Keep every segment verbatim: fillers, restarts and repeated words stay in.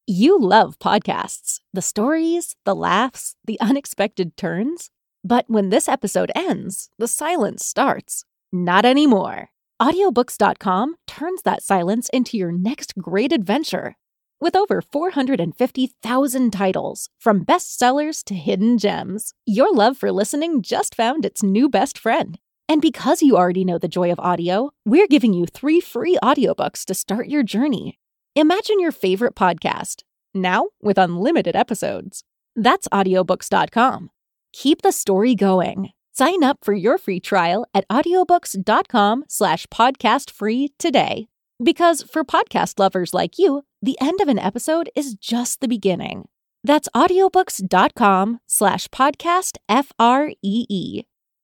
You love podcasts, the stories, the laughs, the unexpected turns. But when this episode ends, the silence starts. Not anymore. Audiobooks dot com turns that silence into your next great adventure. With over four hundred fifty thousand titles, from bestsellers to hidden gems, your love for listening just found its new best friend. And because you already know the joy of audio, we're giving you three free audiobooks to start your journey. Imagine your favorite podcast, now with unlimited episodes. That's audiobooks dot com. Keep the story going. Sign up for your free trial at audiobooks dot com slash podcast free today. Because for podcast lovers like you, the end of an episode is just the beginning. That's audiobooks dot com slash podcast F R E E.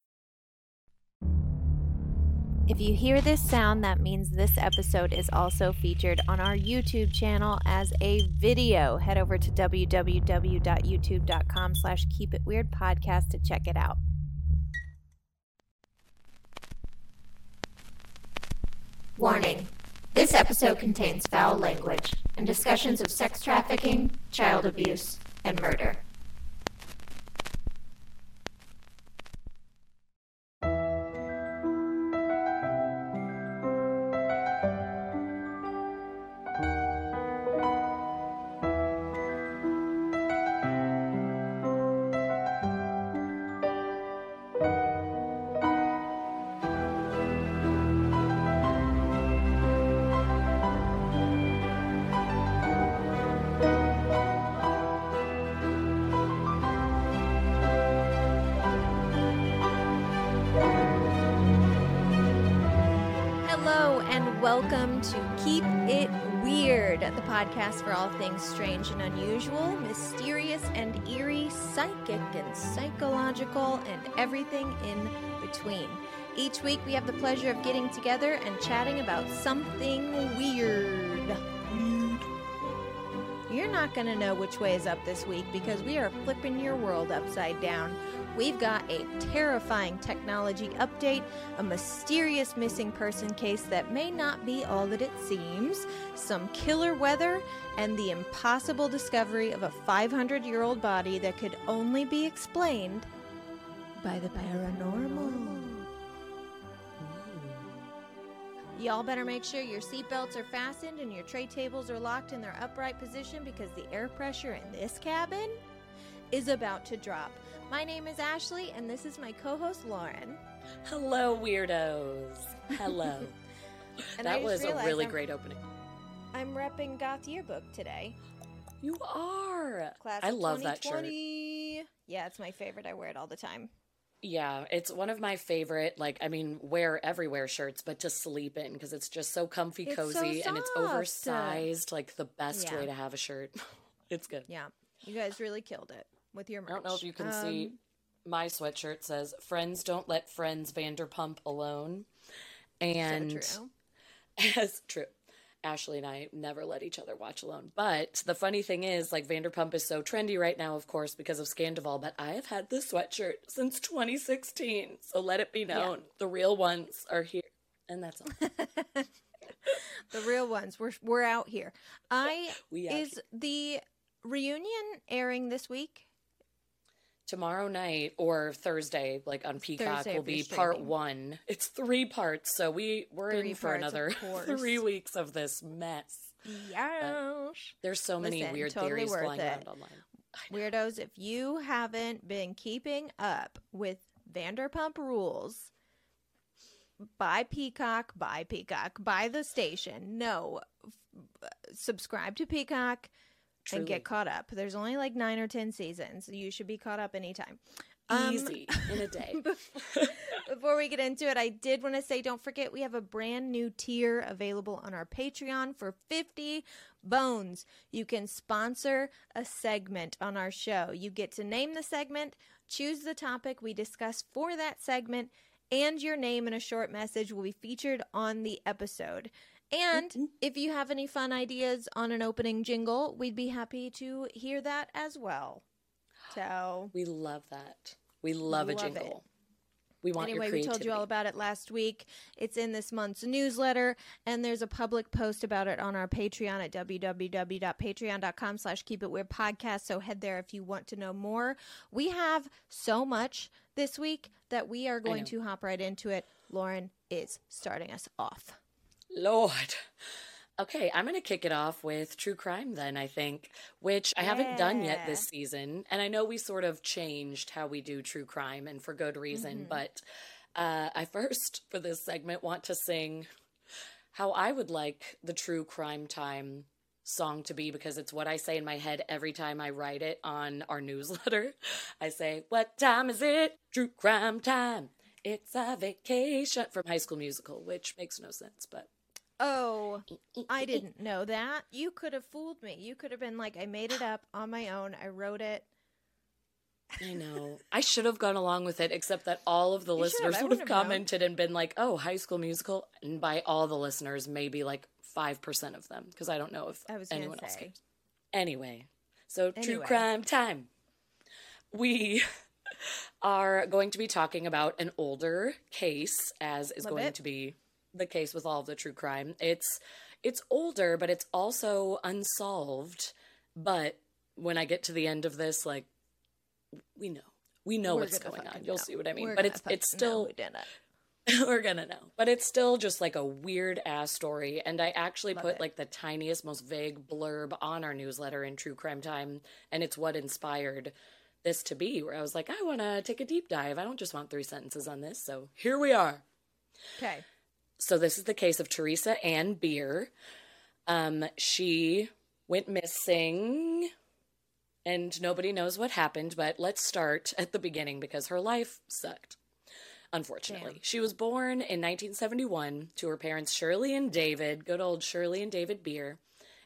If you hear this sound, that means this episode is also featured on our YouTube channel as a video. Head over to w w w dot youtube dot com slash keep it weird podcast to check it out. Warning. This episode contains foul language and discussions of sex trafficking, child abuse, and murder. Welcome to Keep It Weird, the podcast for all things strange and unusual, mysterious and eerie, psychic and psychological, and everything in between. Each week we have the pleasure of getting together and chatting about something weird. You're not going to know which way is up this week because we are flipping your world upside down. We've got a terrifying technology update, a mysterious missing person case that may not be all that it seems, some killer weather, and the impossible discovery of a five hundred year old body that could only be explained by the paranormal. Y'all better make sure your seatbelts are fastened and your tray tables are locked in their upright position because the air pressure in this cabin is about to drop. My name is Ashley, and this is my co-host, Lauren. Hello, weirdos. Hello. That was a really I'm, great opening. I'm repping Goth Yearbook today. You are. Class I of love that shirt. Yeah, it's my favorite. I wear it all the time. Yeah, it's one of my favorite, like, I mean, wear everywhere shirts, but to sleep in because it's just so comfy, it's cozy, so and it's oversized, like the best yeah. way to have a shirt. It's good. Yeah, you guys really killed it with your merch. I don't know if you can um, see, my sweatshirt says, "Friends don't let friends Vanderpump alone." And so true. As true. Ashley and I never let each other watch alone. But the funny thing is, like, Vanderpump is so trendy right now, of course, because of Scandival. But I have had this sweatshirt since twenty sixteen. So let it be known. Yeah. The real ones are here. And that's all. The real ones. We're we're out here. I we out Is here. The reunion airing this week? Tomorrow night or Thursday, like on Peacock, Thursday will be streaming. part one. It's three parts, so we, we're three in for parts, another three weeks of this mess. Yeah. There's so many Listen, weird totally theories worth flying it. around online. Weirdos, if you haven't been keeping up with Vanderpump Rules, buy Peacock, buy Peacock, buy the station. No, f- subscribe to Peacock. Truly. And get caught up. There's only like nine or ten seasons. You should be caught up anytime. Easy um, in a day. Before we get into it, I did want to say, don't forget we have a brand new tier available on our Patreon for fifty bones. You can sponsor a segment on our show. You get to name the segment, choose the topic we discuss for that segment, and your name and a short message will be featured on the episode. And mm-hmm. if you have any fun ideas on an opening jingle, we'd be happy to hear that as well. So we love that. We love, love a jingle. We want anyway, your we creativity. told you all about it last week. It's in this month's newsletter, and there's a public post about it on our Patreon at www.patreon.com slash keep it weird podcast. So head there if you want to know more. We have so much this week that we are going to hop right into it. Lauren is starting us off. Lord. Okay, I'm going to kick it off with true crime then, I think, which I haven't done yet this season. And I know we sort of changed how we do true crime, and for good reason. Mm-hmm. But uh, I first, for this segment, want to sing how I would like the True Crime Time song to be, because it's what I say in my head every time I write it on our newsletter. I say, what time is it? True Crime Time. It's a vacation, from High School Musical, which makes no sense, but... Oh, I didn't know that. You could have fooled me. You could have been like, I made it up on my own. I wrote it. I know. I should have gone along with it, except that all of the you listeners have. would have commented known. And been like, oh, High School Musical. And by all the listeners, maybe like five percent of them, because I don't know if anyone else cares. Anyway, so anyway. True Crime Time. We are going to be talking about an older case, as is Love going it. to be the case with all of the true crime. It's it's older, but it's also unsolved. But when I get to the end of this, like, we know. We know We're what's going on. You'll know. see what I mean. We're but it's fuck- it's still no, we didn't. We're gonna know. But it's still just like a weird ass story. And I actually Love put it. like the tiniest, most vague blurb on our newsletter in True Crime Time, and it's what inspired this to be, where I was like, I wanna take a deep dive. I don't just want three sentences on this, so here we are. Okay. So this is the case of Teresa Ann Beer. Um, she went missing, and nobody knows what happened, but let's start at the beginning, because her life sucked, unfortunately. Damn. She was born in nineteen seventy-one to her parents Shirley and David, good old Shirley and David Beer,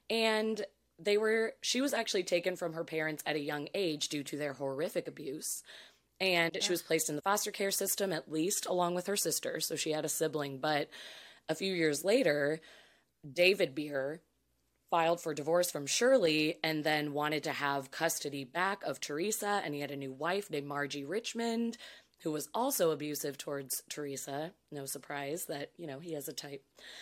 and they were. she was actually taken from her parents at a young age due to their horrific abuse. And she was placed in the foster care system, at least, along with her sister. So she had a sibling. But a few years later, David Beer filed for divorce from Shirley and then wanted to have custody back of Teresa. And he had a new wife named Margie Richmond, who was also abusive towards Teresa. No surprise that, you know, he has a type.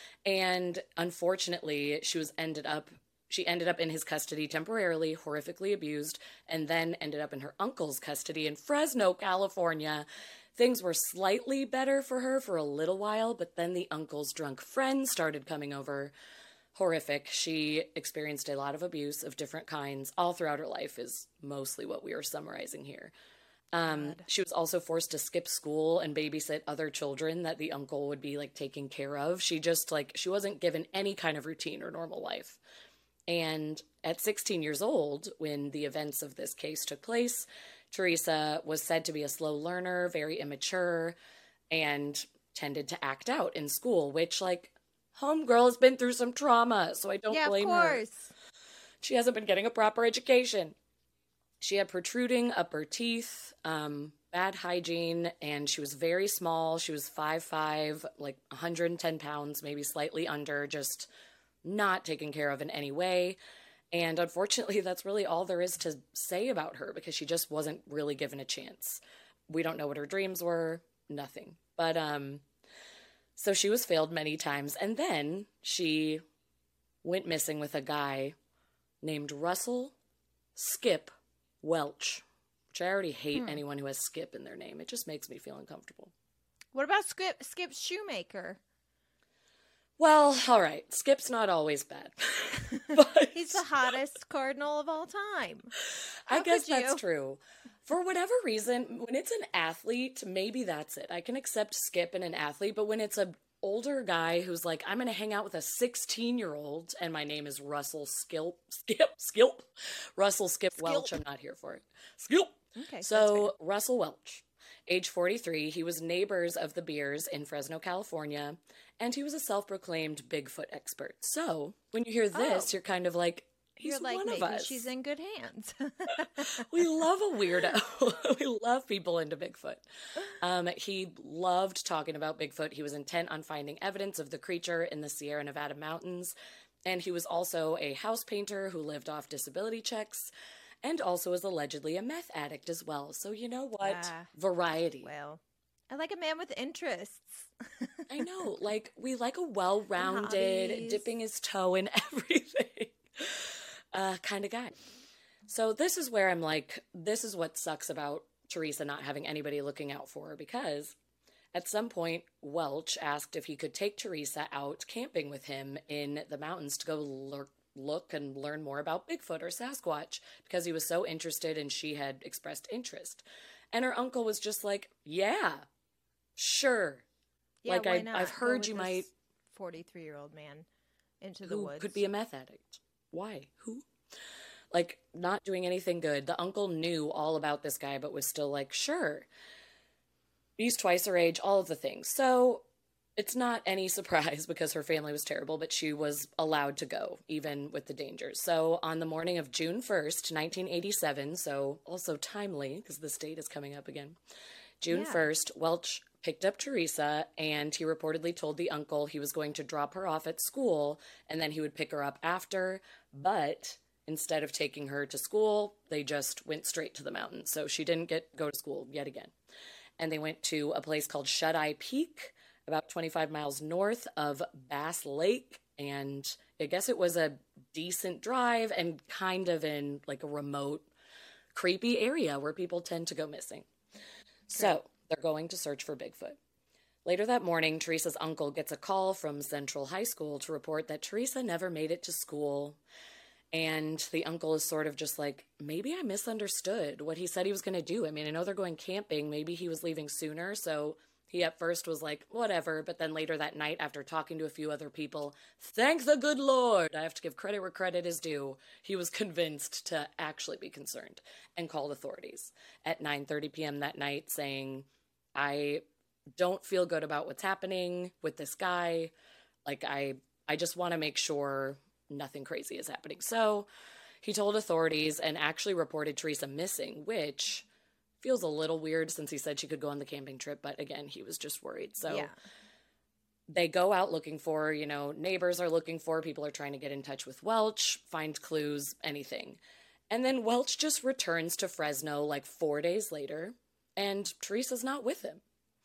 And unfortunately, she was ended up... She ended up in his custody temporarily, horrifically abused, and then ended up in her uncle's custody in Fresno, California. Things were slightly better for her for a little while, but then the uncle's drunk friends started coming over. Horrific. She experienced a lot of abuse of different kinds all throughout her life, is mostly what we are summarizing here. Um, she was also forced to skip school and babysit other children that the uncle would be, like, taking care of. She just, like, she wasn't given any kind of routine or normal life. And at sixteen years old, when the events of this case took place, Teresa was said to be a slow learner, very immature, and tended to act out in school, which, like, homegirl has been through some trauma, so I don't yeah, blame of her. course. She hasn't been getting a proper education. She had protruding upper teeth, um, bad hygiene, and she was very small. She was five foot five, like one hundred ten pounds, maybe slightly under, just not taken care of in any way. And unfortunately, that's really all there is to say about her, because she just wasn't really given a chance. We don't know what her dreams were, nothing. But, um, so she was failed many times. And then she went missing with a guy named Russell Skip Welch, which I already hate hmm. anyone who has Skip in their name. It just makes me feel uncomfortable. What about Skip, Skip Shoemaker? Well, all right. Skip's not always bad. But he's the hottest cardinal of all time. How I guess that's true. For whatever reason, when it's an athlete, maybe that's it. I can accept Skip in an athlete, but when it's a older guy who's like, I'm going to hang out with a sixteen-year-old, and my name is Russell Skilp, Skip, Skilp, Russell Skip Skilp. Welch, I'm not here for it. Skilp. Okay. So, Russell Welch, age forty-three, he was neighbors of the Beers in Fresno, California, and he was a self-proclaimed Bigfoot expert. So, when you hear this, oh. you're kind of like, he's you're like, one maybe of us. She's in good hands. We love a weirdo. We love people into Bigfoot. Um, he loved talking about Bigfoot. He was intent on finding evidence of the creature in the Sierra Nevada mountains, and he was also a house painter who lived off disability checks, and also is allegedly a meth addict as well. So you know what? Uh, uh, Variety. Well, I like a man with interests. I know. Like, we like a well-rounded, hobbies. dipping his toe in everything uh, kind of guy. So this is where I'm like, this is what sucks about Teresa not having anybody looking out for her, because at some point, Welch asked if he could take Teresa out camping with him in the mountains to go lurk, look and learn more about Bigfoot or Sasquatch, because he was so interested and she had expressed interest. And her uncle was just like, yeah, sure. Yeah, like, why I, not? I've Go heard with you this might... forty-three-year-old man into the Who woods. could be a meth addict? Why? Who? Like, not doing anything good. The uncle knew all about this guy, but was still like, sure. He's twice her age, all of the things. So it's not any surprise because her family was terrible, but she was allowed to go, even with the dangers. So on the morning of June first, nineteen eighty-seven, so also timely because this date is coming up again, June Yeah. first, Welch picked up Teresa, and he reportedly told the uncle he was going to drop her off at school, and then he would pick her up after, but instead of taking her to school, they just went straight to the mountains. So she didn't get go to school yet again. And they went to a place called Shut-Eye Peak, about twenty-five miles north of Bass Lake, and I guess it was a decent drive and kind of in like a remote, creepy area where people tend to go missing. So they're going to search for Bigfoot. Later that morning, Teresa's uncle gets a call from Central High School to report that Teresa never made it to school. And the uncle is sort of just like, maybe I misunderstood what he said he was going to do. I mean, I know they're going camping. Maybe he was leaving sooner. So he at first was like, whatever. But then later that night, after talking to a few other people, thank the good Lord, I have to give credit where credit is due, he was convinced to actually be concerned and called authorities at nine thirty p.m. that night saying, I don't feel good about what's happening with this guy. Like, I, I just want to make sure nothing crazy is happening. So he told authorities and actually reported Teresa missing, which feels a little weird since he said she could go on the camping trip. But again, he was just worried. So Yeah. they go out looking for, you know, neighbors are looking for, people are trying to get in touch with Welch, find clues, anything. And then Welch just returns to Fresno like four days later, and Teresa's not with him.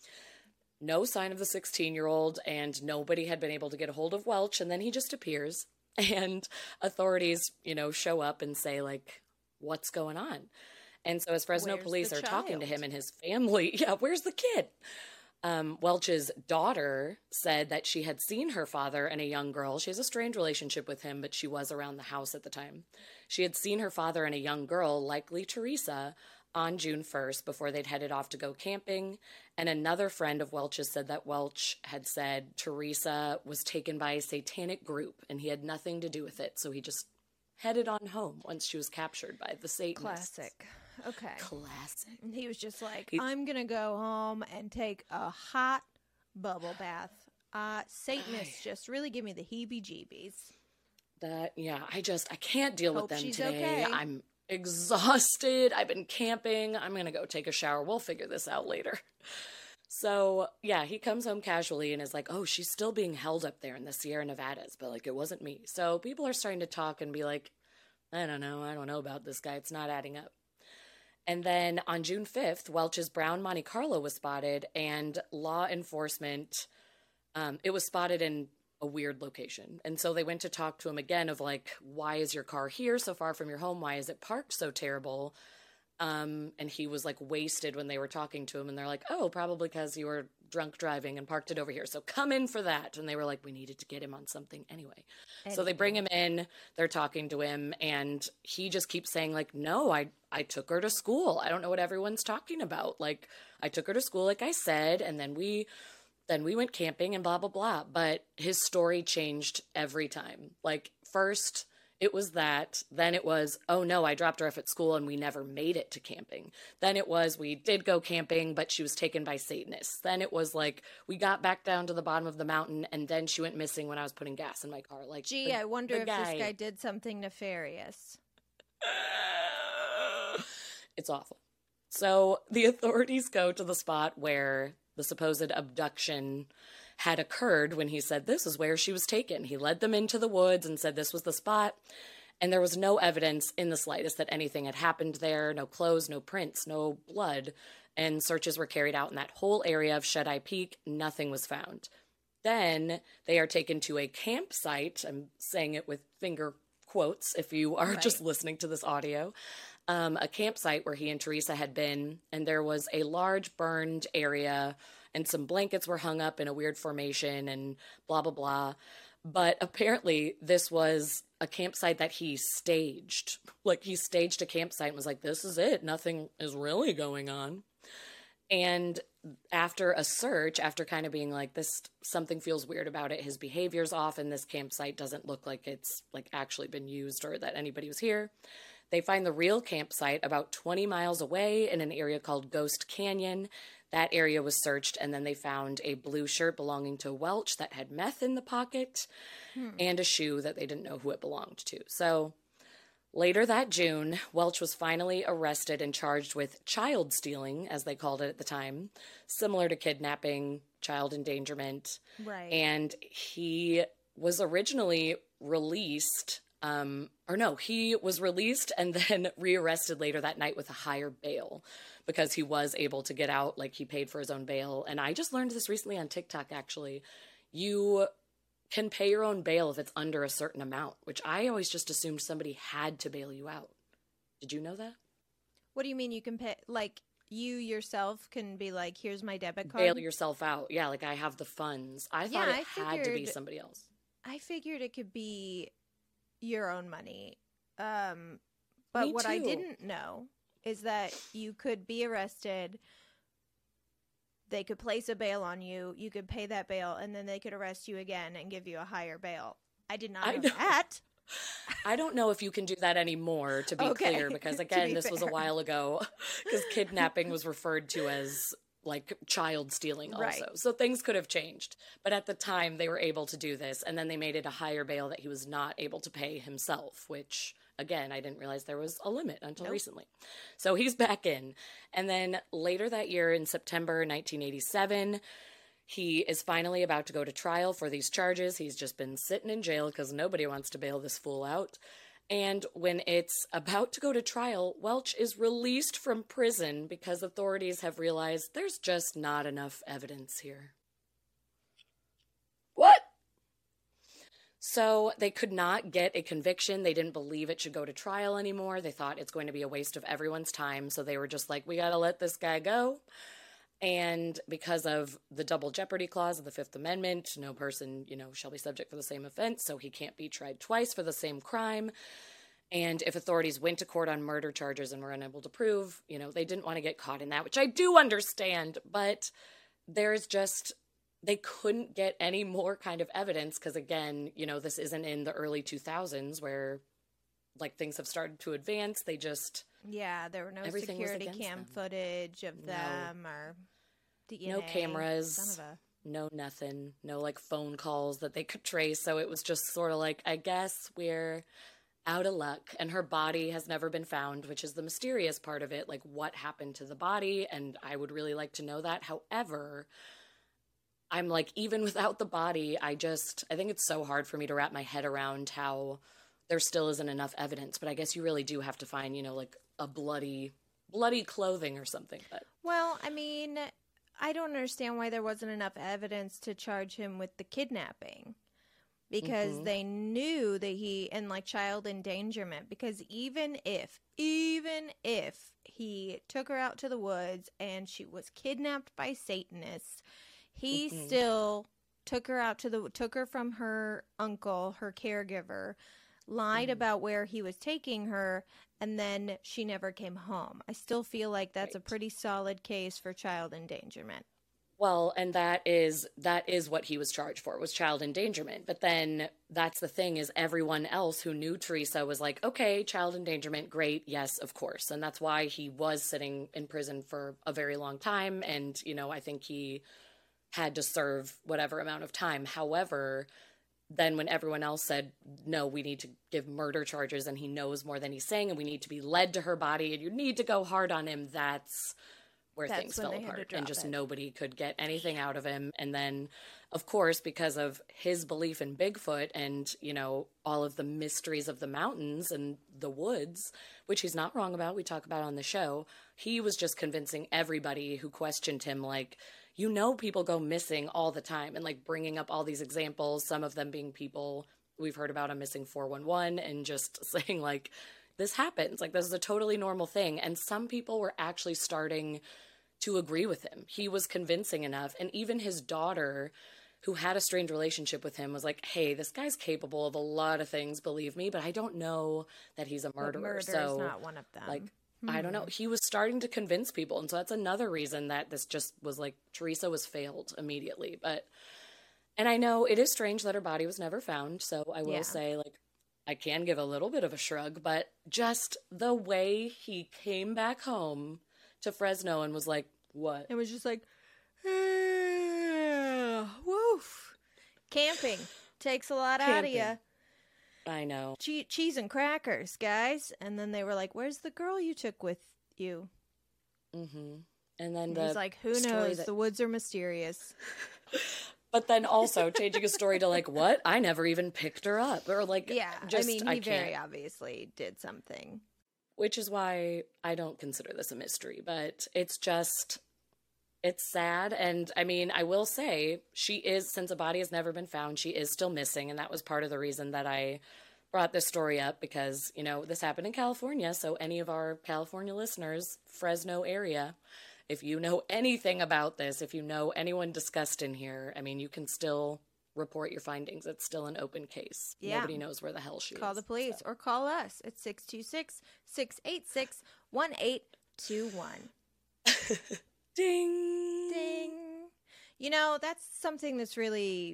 No sign of the sixteen-year-old, and nobody had been able to get a hold of Welch, and then he just appears. And authorities, you know, show up and say, like, what's going on? And so as Fresno Where's police the are talking to child? him and his family, yeah, where's the kid? Um, Welch's daughter said that she had seen her father and a young girl. She has a strange relationship with him, but she was around the house at the time. She had seen her father and a young girl, likely Teresa, on June first before they'd headed off to go camping. And another friend of Welch's said that Welch had said Teresa was taken by a satanic group and he had nothing to do with it. So he just headed on home once she was captured by the Satanists. Classic. Okay. Classic. And he was just like, He- I'm going to go home and take a hot bubble bath. Uh, Satanists just really give me the heebie-jeebies. That, yeah, I just, I can't deal Hope with them she's today. okay. I'm exhausted. I've been camping. I'm going to go take a shower. We'll figure this out later. So, yeah, he comes home casually and is like, oh, she's still being held up there in the Sierra Nevadas, but, like, it wasn't me. So people are starting to talk and be like, I don't know. I don't know about this guy. It's not adding up. And then on June fifth, Welch's brown Monte Carlo was spotted, and law enforcement, um, it was spotted in a weird location. And so they went to talk to him again of like, why is your car here so far from your home? Why is it parked so terrible? Um, and he was like wasted when they were talking to him. And they're like, oh, probably because you were drunk driving and parked it over here. So come in for that. And they were like, we needed to get him on something anyway. So they bring him in, they're talking to him, and he just keeps saying like, no, I, I took her to school. I don't know what everyone's talking about. Like, I took her to school, like I said, and then we, then we went camping and blah, blah, blah. But his story changed every time. Like, first it was that, then it was, oh no, I dropped her off at school and we never made it to camping. Then it was, we did go camping, but she was taken by Satanists. Then it was like, we got back down to the bottom of the mountain and then she went missing when I was putting gas in my car. Like, Gee, the- I wonder the if this guy did something nefarious. It's awful. So the authorities go to the spot where the supposed abduction had occurred when he said this is where she was taken. He led them into the woods and said this was the spot. And there was no evidence in the slightest that anything had happened there, no clothes, no prints, no blood. And searches were carried out in that whole area of Shut Eye Peak. Nothing was found. Then they are taken to a campsite. I'm saying it with finger quotes if you are Right. just listening to this audio. Um, a campsite where he and Teresa had been, and there was a large burned area, and some blankets were hung up in a weird formation, and blah, blah, blah. But apparently this was a campsite that he staged. Like, he staged a campsite and was like, this is it. Nothing is really going on. And after a search, after kind of being like, this, something feels weird about it, his behavior's off, and this campsite doesn't look like it's like actually been used or that anybody was here. They find the real campsite about twenty miles away in an area called Ghost Canyon. That area was searched, and then they found a blue shirt belonging to Welch that had meth in the pocket, hmm. and a shoe that they didn't know who it belonged to. So later that June, Welch was finally arrested and charged with child stealing, as they called it at the time, similar to kidnapping, child endangerment. Right. And he was originally released, um, or no, he was released and then rearrested later that night with a higher bail because he was able to get out, like he paid for his own bail. And I just learned this recently on TikTok, actually. You can pay your own bail if it's under a certain amount, which I always just assumed somebody had to bail you out. Did you know that? What do you mean you can pay? Like, you yourself can be like, here's my debit card? Bail yourself out. Yeah, like I have the funds. I thought Yeah, it I had to be figured- somebody else. I figured it could be your own money. Um, but Me what I too. didn't know is that you could be arrested. They could place a bail on you. You could pay that bail, and then they could arrest you again and give you a higher bail. I did not I know, know. that. I don't know if you can do that anymore, to be Okay. clear, because To again, be this was a fair. while ago, because kidnapping was referred to as like child stealing also. Right. So things could have changed. But at the time, they were able to do this, and then they made it a higher bail that he was not able to pay himself, which, again, I didn't realize there was a limit until Nope. recently. So he's back in. And then later that year, in September nineteen eighty-seven, he is finally about to go to trial for these charges. He's just been sitting in jail because nobody wants to bail this fool out. And when it's about to go to trial, Welch is released from prison because authorities have realized there's just not enough evidence here. What? So they could not get a conviction. They didn't believe it should go to trial anymore. They thought it's going to be a waste of everyone's time. So they were just like, we got to let this guy go. And because of the double jeopardy clause of the Fifth Amendment, no person, you know, shall be subject for the same offense, so he can't be tried twice for the same crime. And if authorities went to court on murder charges and were unable to prove, you know, they didn't want to get caught in that, which I do understand, but there's just, they couldn't get any more kind of evidence because, again, you know, this isn't in the early two thousands where, like, things have started to advance. They just... Yeah, there were no Everything was security against cam them. footage of No. them or D N A. No cameras. Son of a... No nothing, no like phone calls that they could trace. So it was just sort of like, I guess we're out of luck. And her body has never been found, which is the mysterious part of it. Like, what happened to the body? And I would really like to know that. However, I'm like, even without the body, I just, I think it's so hard for me to wrap my head around how there still isn't enough evidence. But I guess you really do have to find, you know, like a bloody, bloody clothing or something. But Well, I mean, I don't understand why there wasn't enough evidence to charge him with the kidnapping. Because Mhm. they knew that he, and like child endangerment, because even if, even if he took her out to the woods and she was kidnapped by Satanists, he Mhm. still took her out to the, took her from her uncle, her caregiver, lied Mhm. about where he was taking her, and then she never came home. I still feel like that's a Right. pretty solid case for child endangerment. Well, and that is that is what he was charged for, was child endangerment. But then that's the thing, is everyone else who knew Teresa was like, okay, child endangerment, great, yes, of course. And that's why he was sitting in prison for a very long time. And, you know, I think he had to serve whatever amount of time. However, then when everyone else said, no, we need to give murder charges and he knows more than he's saying and we need to be led to her body and you need to go hard on him, that's where That's things when fell they had to apart drop and just it. nobody could get anything out of him. And then, of course, because of his belief in Bigfoot and, you know, all of the mysteries of the mountains and the woods, which he's not wrong about, we talk about on the show, he was just convincing everybody who questioned him, like, you know, people go missing all the time, and like bringing up all these examples, some of them being people we've heard about a missing four one one, and just saying like, this happens, like this is a totally normal thing. And some people were actually starting to agree with him. He was convincing enough. And even his daughter, who had a strained relationship with him, was like, hey, this guy's capable of a lot of things, believe me, but I don't know that he's a murderer. But murder so is not one of them. like, I don't know. He was starting to convince people. And so that's another reason that this just was like, Teresa was failed immediately. But, and I know it is strange that her body was never found. So I will Yeah. say, like, I can give a little bit of a shrug, but just the way he came back home to Fresno and was like, what? It was just like, "Ah, woof. Camping takes a lot out of you. Camping. I know. Che- cheese and crackers, guys. And then they were like, where's the girl you took with you? Mm-hmm. And then And the he's like, who story knows? that- The woods are mysterious. But then also changing a story to like, what? I never even picked her up. Or like, Yeah, just, I mean, he I can't. very obviously did something. Which is why I don't consider this a mystery, but it's just, it's sad. And I mean, I will say she is, since a body has never been found, she is still missing. And that was part of the reason that I brought this story up, because, you know, this happened in California. So any of our California listeners, Fresno area, if you know anything about this, if you know anyone discussed in here, I mean, you can still report your findings. It's still an open case. Yeah. Nobody knows where the hell she Call is. the police so. or call us at six two six, six eight six, one eight two one. Ding! Ding. You know, that's something that's really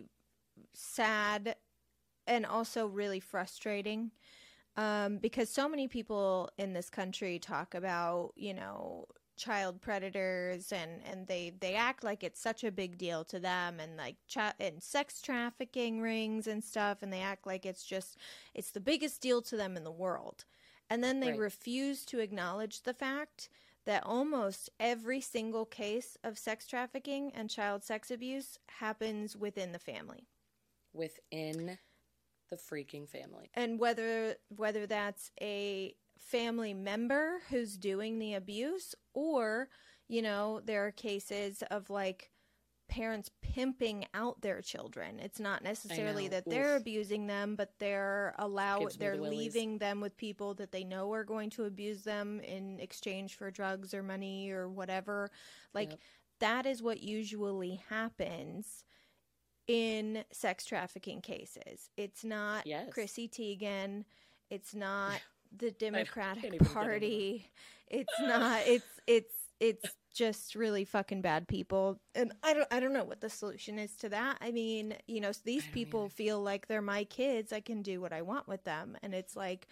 sad and also really frustrating, um, because so many people in this country talk about, you know, child predators, and, and they, they act like it's such a big deal to them, and like cha- and sex trafficking rings and stuff, and they act like it's just, it's the biggest deal to them in the world. And then they Right. refuse to acknowledge the fact that almost every single case of sex trafficking and child sex abuse happens within the family. Within the freaking family. And whether whether that's a family member who's doing the abuse, or, you know, there are cases of like parents pimping out their children. It's not necessarily know. that they're Oof. abusing them, but they're allow Gives me they're the willies. leaving them with people that they know are going to abuse them in exchange for drugs or money or whatever. Like Yep. that is what usually happens in sex trafficking cases. It's not Yes. Chrissy Teigen. It's not the can't Democratic even get into Party. It's not. It's it's it's just really fucking bad people. And I don't I don't know what the solution is to that. I mean, you know, these don't people either. feel like they're my kids. I can do what I want with them, and it's like,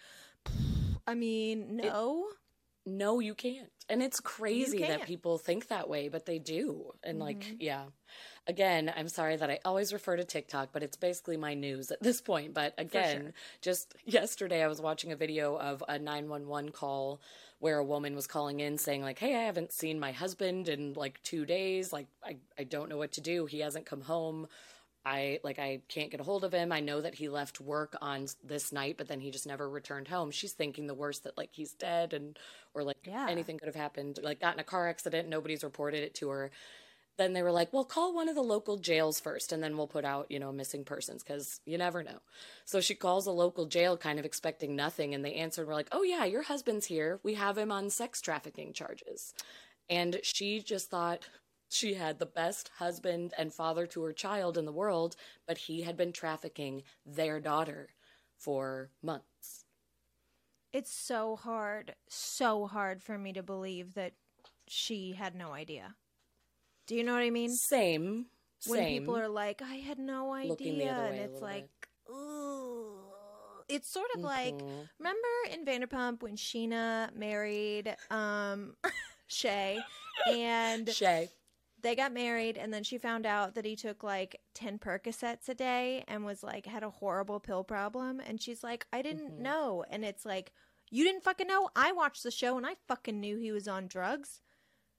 I mean, no. No, you can't. And it's crazy that can't. people think that way, but they do. And like, Mm-hmm. yeah. Again, I'm sorry that I always refer to TikTok, but it's basically my news at this point. But again, sure. just yesterday I was watching a video of a nine one one call where a woman was calling in saying like, hey, I haven't seen my husband in like two days. Like, I, I don't know what to do. He hasn't come home. I like I can't get a hold of him. I know that he left work on this night, but then he just never returned home. She's thinking the worst, that like he's dead, and or like Yeah. anything could have happened, like got in a car accident. Nobody's reported it to her. Then they were like, well, call one of the local jails first, and then we'll put out, you know, missing persons, because you never know. So she calls a local jail kind of expecting nothing, and they answered, we're like, oh yeah, your husband's here. We have him on sex trafficking charges. And she just thought she had the best husband and father to her child in the world, but he had been trafficking their daughter for months. It's so hard, so hard for me to believe that she had no idea. Do you know what I mean? Same. When Same. people are like, I had no idea, Looking the other and way a it's little like, bit. ooh. It's sort of like, Mhm. remember in Vanderpump when Sheena married um, Shay, and Shay. they got married, and then she found out that he took like ten Percocets a day and was like, had a horrible pill problem, and she's like, I didn't Mhm. know. And it's like, you didn't fucking know? I watched the show and I fucking knew he was on drugs.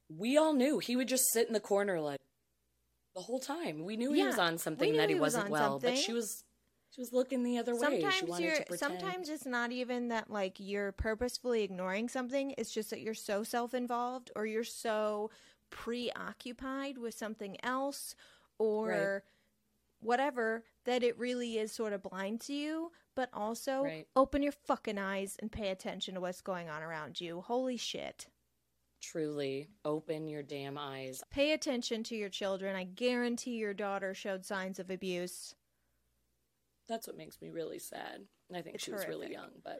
we all knew. He would just sit in the corner like the whole time. We knew he Yeah, was on we something knew that he, he was wasn't on well, but something. she was she was looking the other way. She Sometimes wanted you're to pretend. sometimes it's not even that like you're purposefully ignoring something. It's just that you're so self-involved or you're so preoccupied with something else or Right. whatever that it really is sort of blind to you. But also Right. open your fucking eyes and pay attention to what's going on around you. Holy shit. Truly, open your damn eyes. Pay attention to your children. I guarantee your daughter showed signs of abuse. That's what makes me really sad. I think It's she was really horrific. young, but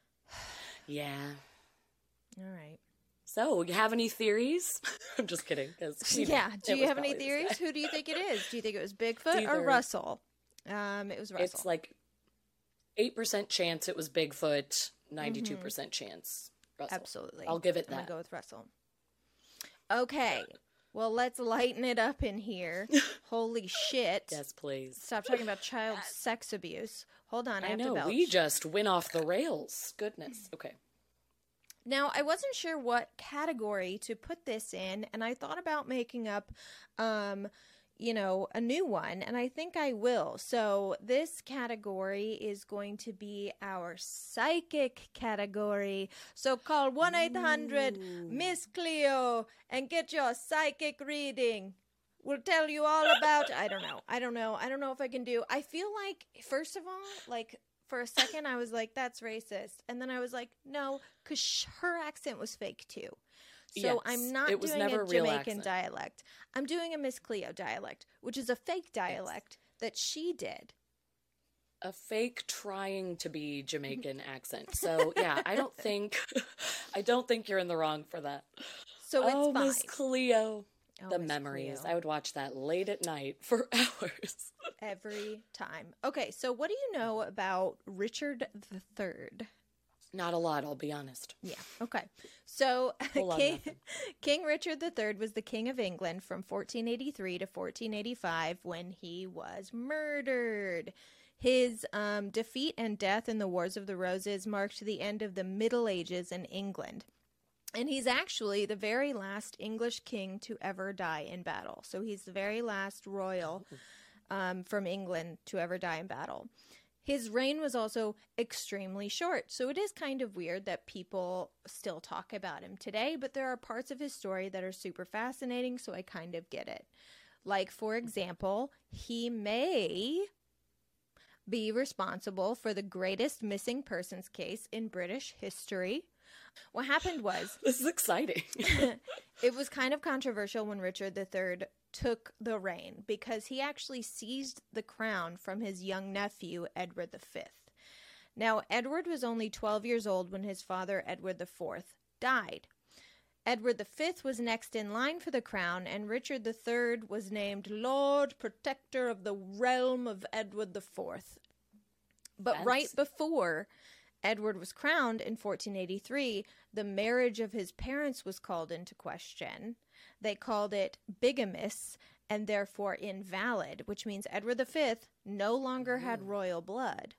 yeah. All right. So, you have any theories? I'm just kidding. 'Cause, you know, Yeah. Do it you was have any probably this theories? guy. Who do you think it is? Do you think it was Bigfoot or either. Russell? Um, it was Russell. It's like eight percent chance it was Bigfoot, ninety-two percent chance Russell. Absolutely. I'll give it I'm that. gonna go with Russell. Okay. Well, let's lighten it up in here. Holy shit. Yes, please. Stop talking about child sex abuse. Hold on, I, I have know, to belch. we just went off the rails. Goodness. Okay. Now, I wasn't sure what category to put this in, and I thought about making up, um, you know, a new one, and I think I will. So this category is going to be our psychic category. So call one eight hundred Miss Cleo and get your psychic reading. We'll tell you all about, I don't know. I don't know. I don't know if I can do. I feel like, first of all, like, for a second, I was like, that's racist. And then I was like, no, because her accent was fake, too. So Yes, I'm not it was doing never a a real Jamaican accent. dialect. I'm doing a Miss Cleo dialect, which is a fake dialect that she did. A fake trying to be Jamaican accent. So, yeah, I don't think I don't think you're in the wrong for that. So it's oh, fine. Miss Cleo. Oh, the Miss memories. Cleo. I would watch that late at night for hours. Every time. Okay, so what do you know about Richard the Third? Not a lot, I'll be honest. Yeah. Okay. So Whole lot King, nothing. King Richard the Third was the king of England from fourteen eighty-three to fourteen eighty-five when he was murdered. His um, defeat and death in the Wars of the Roses marked the end of the Middle Ages in England. And he's actually the very last English king to ever die in battle. So he's the very last royal um, from England to ever die in battle. His reign was also extremely short, so it is kind of weird that people still talk about him today, but there are parts of his story that are super fascinating, so I kind of get it. Like, for example, he may be responsible for the greatest missing persons case in British history. What happened was, This is exciting. it was kind of controversial when Richard the Third took the reign because he actually seized the crown from his young nephew, Edward the Fifth. Now, Edward was only twelve years old when his father, Edward the Fourth, died. Edward the Fifth was next in line for the crown, and Richard the Third was named Lord Protector of the realm of Edward the Fourth. But Fancy. right before Edward was crowned in fourteen eighty-three, the marriage of his parents was called into question. They called it bigamous and therefore invalid, which means Edward the Fifth no longer had royal blood.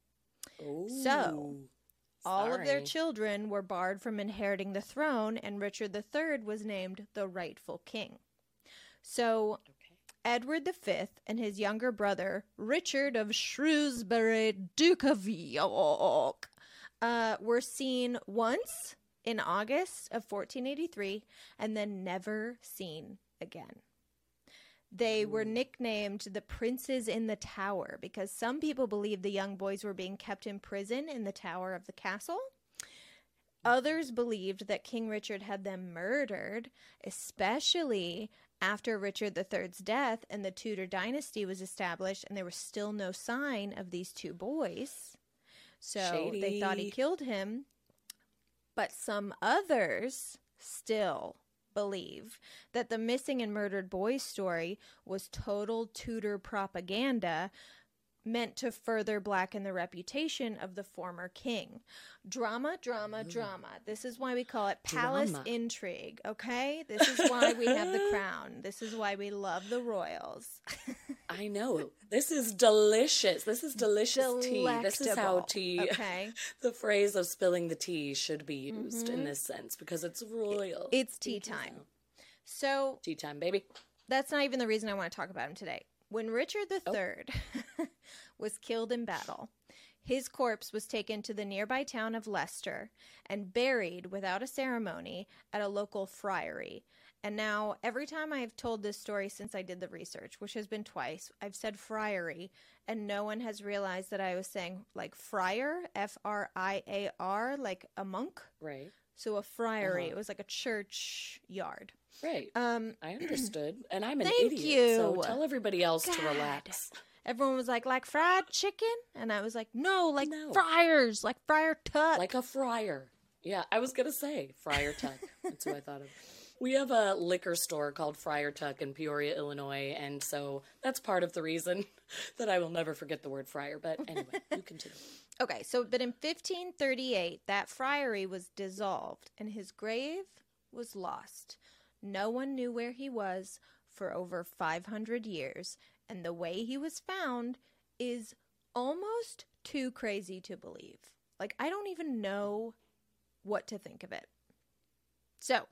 So, Ooh, All of their sorry. children were barred from inheriting the throne, and Richard the Third was named the rightful king. So, Okay. Edward the Fifth and his younger brother, Richard of Shrewsbury, Duke of York, uh, were seen once in August of fourteen eighty-three and then never seen again. They were nicknamed the Princes in the Tower because some people believed the young boys were being kept in prison in the tower of the castle. Others believed that King Richard had them murdered, especially after Richard the Third's death and the Tudor dynasty was established and there was still no sign of these two boys. So they thought he Shady. killed him. But some others still believe that the missing and murdered boys story was total Tudor propaganda meant to further blacken the reputation of the former king. Drama, drama, drama. This is why we call it palace Drama. intrigue, okay? This is why we have the crown. This is why we love the royals. I know. This is delicious. This is delicious tea. This is how Delectable, tea, okay? the phrase of spilling the tea should be used in this sense because it's royal. It's tea time. So Tea time, baby. that's not even the reason I want to talk about him today. When Richard the Third oh. was killed in battle, his corpse was taken to the nearby town of Leicester and buried without a ceremony at a local friary. And now, every time I have told this story since I did the research, which has been twice, I've said friary, and no one has realized that I was saying, like, friar, F R I A R, like a monk. Right. So a friary, uh-huh. it was like a church yard. Right. Um, I understood. And I'm an thank idiot, you. so tell everybody else God. to relax. Everyone was like, like fried chicken? And I was like, no, like No. friars, like Friar Tuck. Like a friar. Yeah, I was going to say Friar Tuck. That's what I thought of. We have a liquor store called Friar Tuck in Peoria, Illinois, and so that's part of the reason that I will never forget the word friar. But anyway, you continue. Okay, so but in fifteen thirty-eight, that friary was dissolved and his grave was lost. No one knew where he was for over five hundred years, and the way he was found is almost too crazy to believe. Like, I don't even know what to think of it. So,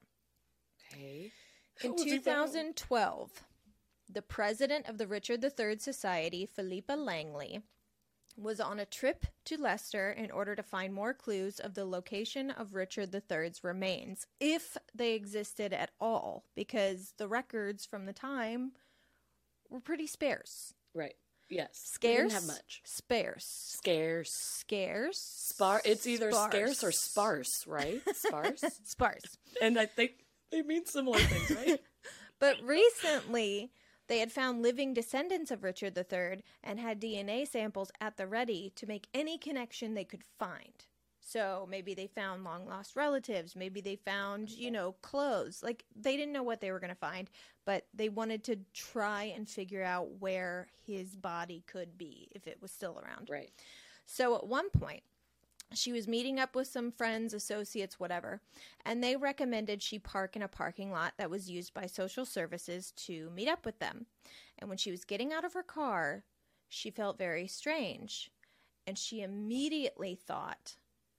Okay. in two thousand twelve, the president of the Richard the Third Society, Philippa Langley, was on a trip to Leicester in order to find more clues of the location of Richard the Third's remains, if they existed at all, because the records from the time were pretty sparse. Right. Yes. Scarce? We didn't have much. Sparse. Scarce. Scarce? Spar. It's either Sparse. scarce or sparse, right? Sparse. Sparse. And I think they mean similar things, right? But recently, they had found living descendants of Richard the Third and had D N A samples at the ready to make any connection they could find. So maybe they found long-lost relatives. Maybe they found, you know, clothes. Like, they didn't know what they were going to find, but they wanted to try and figure out where his body could be if it was still around. Right. So at one point, she was meeting up with some friends, associates, whatever, and they recommended she park in a parking lot that was used by social services to meet up with them. And when she was getting out of her car, she felt very strange, and she immediately thought,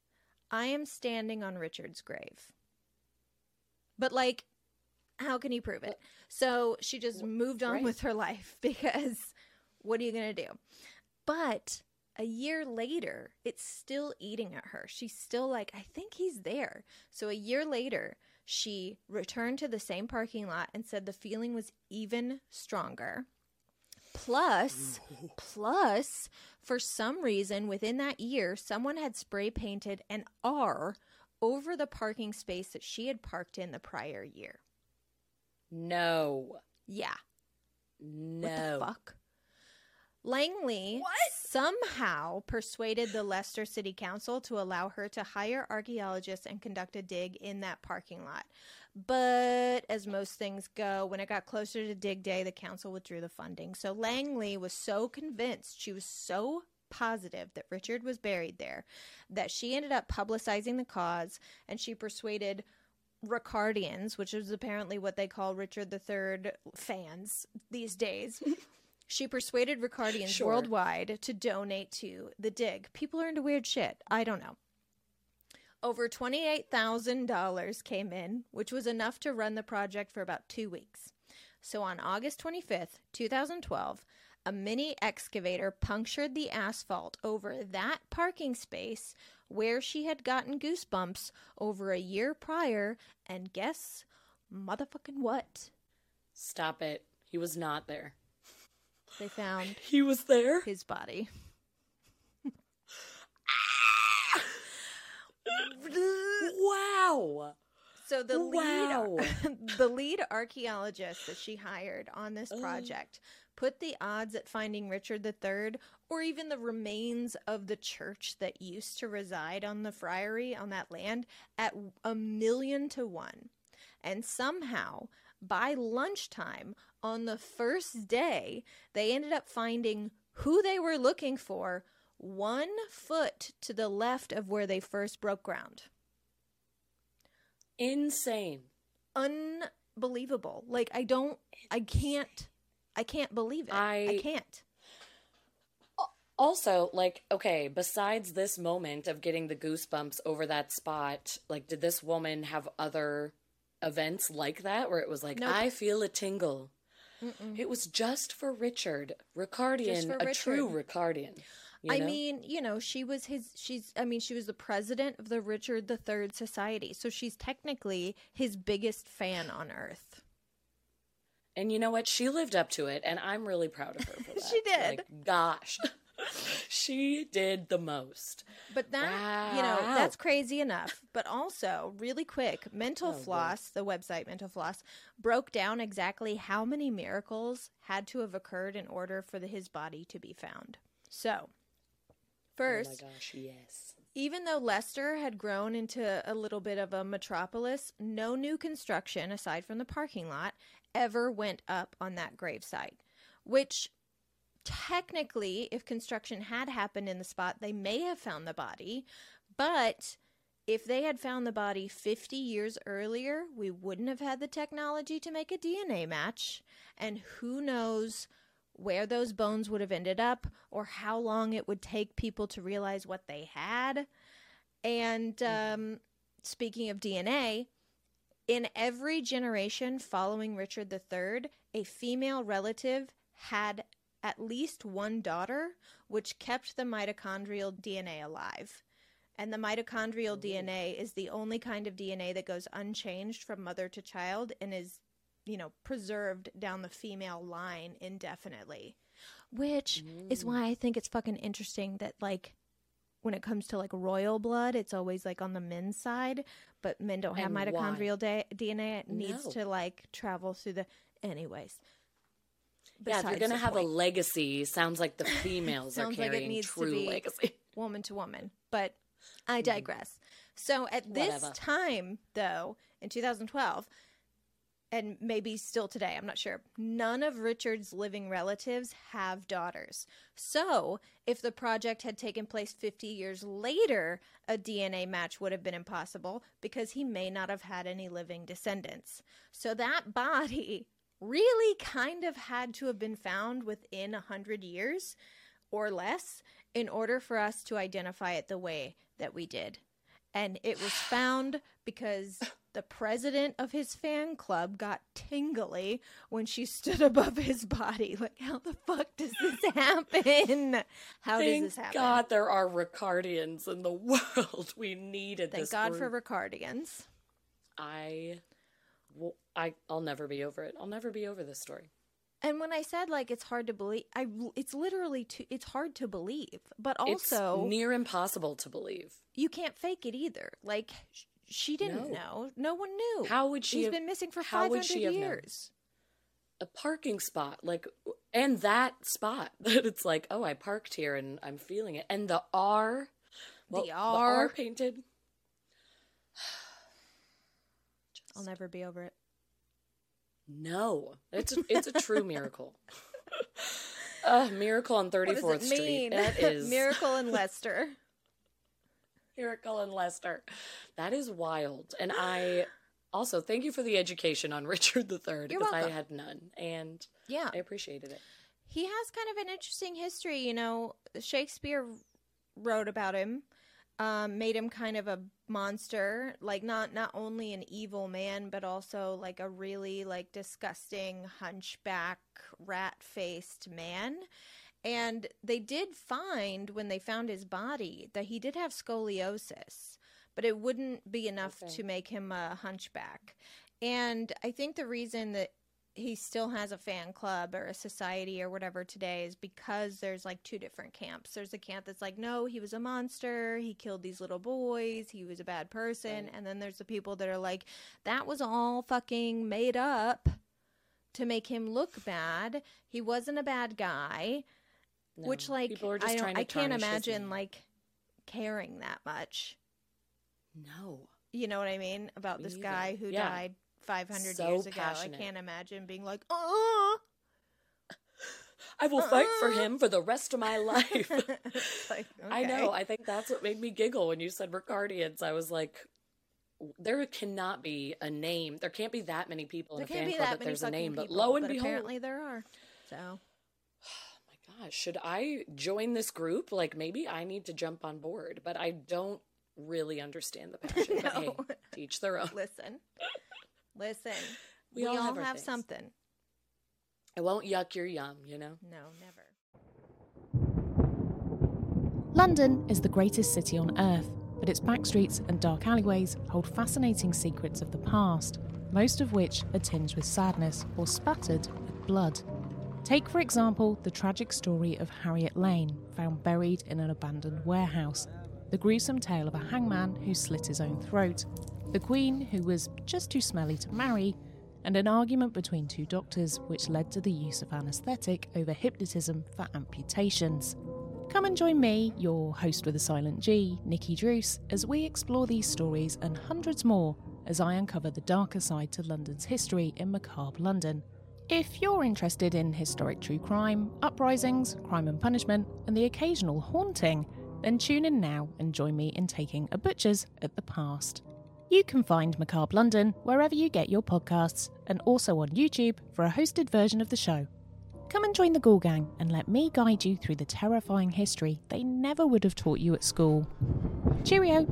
I am standing on Richard's grave. But, like, how can you prove it? So she just moved on Right. with her life because what are you going to do? But a year later, it's still eating at her. She's still like, I think he's there. So a year later, she returned to the same parking lot and said the feeling was even stronger. Plus, plus, for some reason within that year, someone had spray painted an R over the parking space that she had parked in the prior year. No. Yeah. No. What the fuck? Langley What? somehow persuaded the Leicester City Council to allow her to hire archaeologists and conduct a dig in that parking lot. But as most things go, when it got closer to dig day, the council withdrew the funding. So Langley was so convinced, she was so positive that Richard was buried there, that she ended up publicizing the cause, and she persuaded Ricardians, which is apparently what they call Richard the Third fans these days. She persuaded Ricardians Sure. worldwide to donate to the dig. People are into weird shit. I don't know. Over twenty-eight thousand dollars came in, which was enough to run the project for about two weeks. So on August twenty-fifth, twenty twelve, a mini excavator punctured the asphalt over that parking space where she had gotten goosebumps over a year prior, and guess motherfucking what? Stop it. He was not there. They found He was there? his body. Wow. So the Wow. lead the lead archaeologist that she hired on this project put the odds at finding Richard the Third, or even the remains of the church that used to reside on the friary on that land, at a million to one. And somehow, by lunchtime on the first day, they ended up finding who they were looking for one foot to the left of where they first broke ground. Insane. Unbelievable. Like, I don't, I can't, I can't believe it. I, I- can't. Also, like, okay, besides this moment of getting the goosebumps over that spot, like, did this woman have other events like that where it was like, Nope. I feel a tingle. Mm-mm. It was just for Richard. Ricardian, Just for a true Richard. Ricardian. You I know? mean, you know, she was his, she's, I mean, she was the president of the Richard the Third Society. So she's technically his biggest fan on earth. And you know what? She lived up to it, and I'm really proud of her for that. She did. Like, gosh. She did the most. But that, you know, Wow. that's crazy enough. But also, really quick, Mental Oh, boy. Floss, the website Mental Floss, broke down exactly how many miracles had to have occurred in order for the, his body to be found. So, first, Oh my gosh, yes. even though Leicester had grown into a little bit of a metropolis, no new construction, aside from the parking lot, ever went up on that gravesite. Which, technically, if construction had happened in the spot, they may have found the body. But if they had found the body fifty years earlier, we wouldn't have had the technology to make a D N A match. And who knows where those bones would have ended up or how long it would take people to realize what they had. And um, speaking of D N A, in every generation following Richard the Third, a female relative had at least one daughter, which kept the mitochondrial D N A alive. And the mitochondrial D N A is the only kind of D N A that goes unchanged from mother to child and is, you know, preserved down the female line indefinitely. Which Mm. is why I think it's fucking interesting that, like, when it comes to, like, royal blood, it's always, like, on the men's side, but men don't have And why? mitochondrial da- D N A. It needs No. to, like, travel through the... Anyways. Yeah, if you're Besides going to the have point. a legacy, sounds like the females are Sounds like it carrying needs to true be- legacy. woman to woman. But I digress. So at this Whatever. time, though, in two thousand twelve, and maybe still today, I'm not sure, none of Richard's living relatives have daughters. So if the project had taken place fifty years later, a D N A match would have been impossible because he may not have had any living descendants. So that body really kind of had to have been found within one hundred years or less in order for us to identify it the way that we did. And it was found because the president of his fan club got tingly when she stood above his body. Like, how the fuck does this happen? How Thank does this happen? God there are Ricardians in the world. We needed Thank this God group. for Ricardians. I, will, I, I'll never be over it. I'll never be over this story. And when I said, like, it's hard to believe, I, it's literally, too, it's hard to believe. But also, it's near impossible to believe. you can't fake it either. Like, sh- she didn't No. know. No one knew. How would she He's have- been missing for how five would hundred she have known? years. A parking spot, like, and that spot that it's like, oh, I parked here and I'm feeling it. And the R, well, The the R. R painted. I'll never be over it. No, it's a, it's a true miracle. Uh, miracle on What thirty-fourth does it Street. mean? That is Miracle in Leicester. Miracle in Leicester. That is wild. And I also thank you for the education on Richard the Third You're because I welcome. had none, and Yeah. I appreciated it. He has kind of an interesting history. You know, Shakespeare wrote about him, um, made him kind of a monster, like not not only an evil man, but also like a really like disgusting hunchback, rat-faced man. And they did find when they found his body that he did have scoliosis, but it wouldn't be enough Okay. to make him a hunchback. And I think the reason that he still has a fan club or a society or whatever today is because there's like two different camps. There's a camp that's like, no, he was a monster. He killed these little boys. He was a bad person. Right. And then there's the people that are like, that was all fucking made up to make him look bad. He wasn't a bad guy. No, Which, like, people are just I don't, trying to I can't tarnish his imagine name. like caring that much. No. You know what I mean about Me this neither. guy who Yeah. died five hundred So years ago. passionate. I can't imagine being like, oh. I will fight for Uh-uh. him for the rest of my life. Like, I know. okay. I think that's what made me giggle when you said Ricardians. I was like, there cannot be a name. There can't be that many people in There a can't fan be club that that many there's a fucking name. But people, lo and but behold, apparently there are. So my gosh, should I join this group? Like, maybe I need to jump on board, but I don't really understand the passion. But hey, No. teach their own. listen, Listen, We we, all all, have have, our things. something. It won't yuck your yum, you know? No, never. London is the greatest city on earth, but its backstreets and dark alleyways hold fascinating secrets of the past, most of which are tinged with sadness or spattered with blood. Take, for example, the tragic story of Harriet Lane, found buried in an abandoned warehouse, the gruesome tale of a hangman who slit his own throat, the Queen who was just too smelly to marry, and an argument between two doctors which led to the use of anaesthetic over hypnotism for amputations. Come and join me, your host with a silent G, Nikki Druce, as we explore these stories and hundreds more as I uncover the darker side to London's history in macabre London. If you're interested in historic true crime, uprisings, crime and punishment, and the occasional haunting, then tune in now and join me in taking a butcher's at the past. You can find Macabre London wherever you get your podcasts and also on YouTube for a hosted version of the show. Come and join the Ghoul Gang and let me guide you through the terrifying history they never would have taught you at school. Cheerio!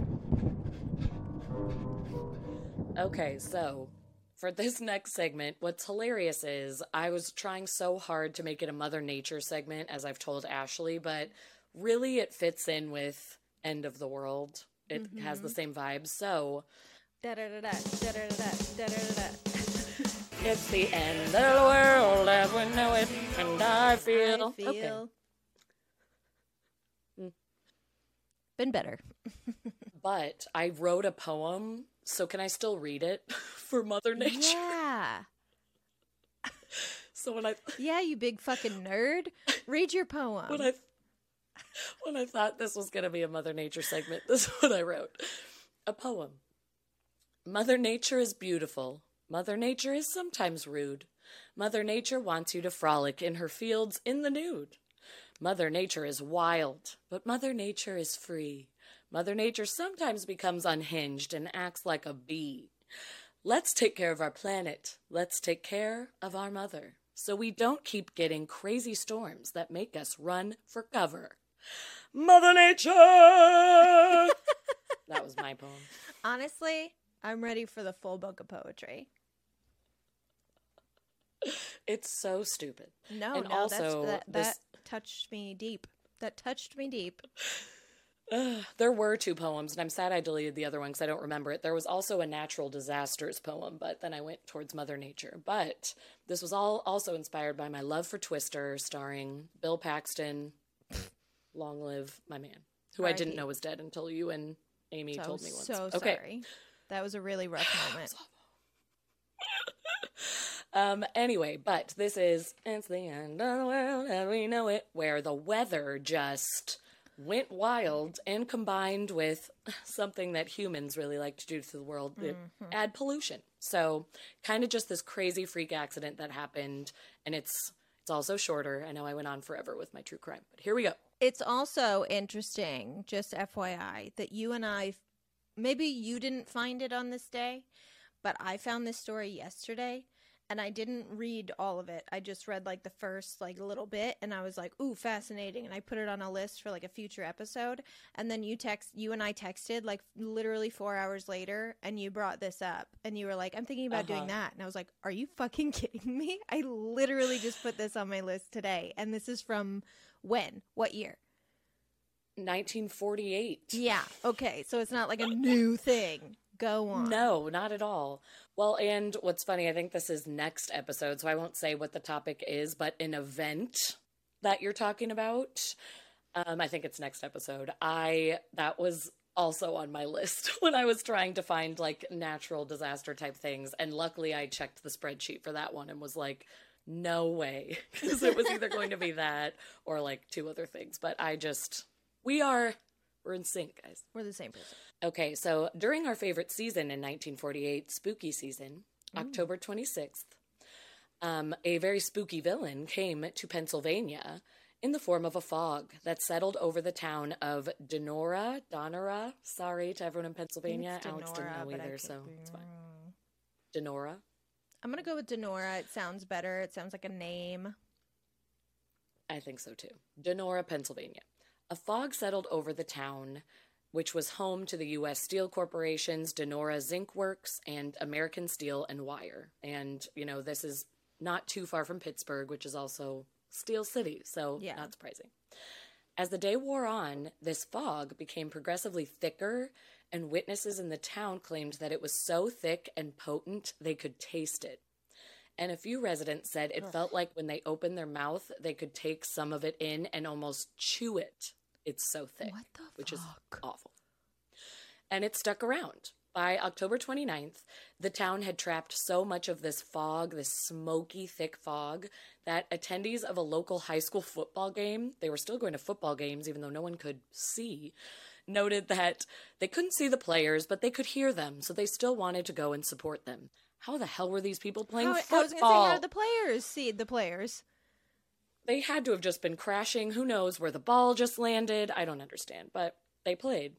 Okay, so for this next segment, what's hilarious is I was trying so hard to make it a Mother Nature segment, as I've told Ashley, but really it fits in with End of the World. It mm-hmm. has the same vibes, so... Da-da-da-da, da-da-da-da, da-da-da-da. It's the end of the world as we know it, and I feel... I feel... Okay. Mm. Been better. But I wrote a poem, so can I still read it for Mother Nature? Yeah. So when I... Yeah, you big fucking nerd. Read your poem. When I... When I thought this was going to be a Mother Nature segment, this is what I wrote. A poem. Mother Nature is beautiful. Mother Nature is sometimes rude. Mother Nature wants you to frolic in her fields in the nude. Mother Nature is wild, but Mother Nature is free. Mother Nature sometimes becomes unhinged and acts like a bee. Let's take care of our planet. Let's take care of our mother, so we don't keep getting crazy storms that make us run for cover. Mother Nature! That was my poem. Honestly, I'm ready for the full book of poetry. It's so stupid. No, and no, also, that's, that, this... that touched me deep. That touched me deep. Uh, there were two poems, and I'm sad I deleted the other one because I don't remember it. There was also a natural disasters poem, but then I went towards Mother Nature. But this was all also inspired by my love for Twister, starring Bill Paxton. Long live my man, who I didn't know was dead until you and Amy so, told me once. So okay. sorry. That was a really rough moment. um. Anyway, but this is It's the End of the World as we know it, where the weather just went wild and combined with something that humans really like to do to the world, mm-hmm. add pollution. So kind of just this crazy freak accident that happened, and it's it's also shorter. I know I went on forever with my true crime, but here we go. It's also interesting, just F Y I, that you and I, maybe you didn't find it on this day, but I found this story yesterday, and I didn't read all of it. I just read, like, the first, like, little bit, and I was like, ooh, fascinating, and I put it on a list for, like, a future episode, and then you text, you and I texted, like, literally four hours later, and you brought this up, and you were like, I'm thinking about uh-huh. doing that, and I was like, are you fucking kidding me? I literally just put this on my list today, and this is from... When? What year? nineteen forty-eight. Yeah. Okay. So it's not like a new thing. Go on. No, not at all. Well, and what's funny, I think this is next episode, so I won't say what the topic is, but an event that you're talking about, um, I think it's next episode. I, that was also on my list when I was trying to find, like, natural disaster type things, and luckily I checked the spreadsheet for that one and was like, no way, because it was either going to be that or like two other things. But I just, we are, we're in sync, guys. We're the same person. Okay, so during our favorite season in nineteen forty-eight, spooky season, mm. October twenty-sixth, um, a very spooky villain came to Pennsylvania in the form of a fog that settled over the town of Donora. Donora? Sorry to everyone in Pennsylvania. Alex didn't know either, so it's fine. Donora? I'm going to go with Donora. It sounds better. It sounds like a name. I think so, too. Donora, Pennsylvania. A fog settled over the town which was home to the U S Steel Corporation's Denora Zinc Works and American Steel and Wire. And, you know, this is not too far from Pittsburgh, which is also Steel City, so yeah. Not surprising. As the day wore on, this fog became progressively thicker, and witnesses in the town claimed that it was so thick and potent they could taste it. And a few residents said it Ugh. felt like when they opened their mouth, they could take some of it in and almost chew it. It's so thick, what the which fuck? is awful. And it stuck around. By October twenty-ninth, the town had trapped so much of this fog, this smoky, thick fog, that attendees of a local high school football game, they were still going to football games even though no one could see, noted that they couldn't see the players, but they could hear them, so they still wanted to go and support them. How the hell were these people playing how, football? I was going to say, how did the players see the players? They had to have just been crashing. Who knows where the ball just landed? I don't understand, but they played.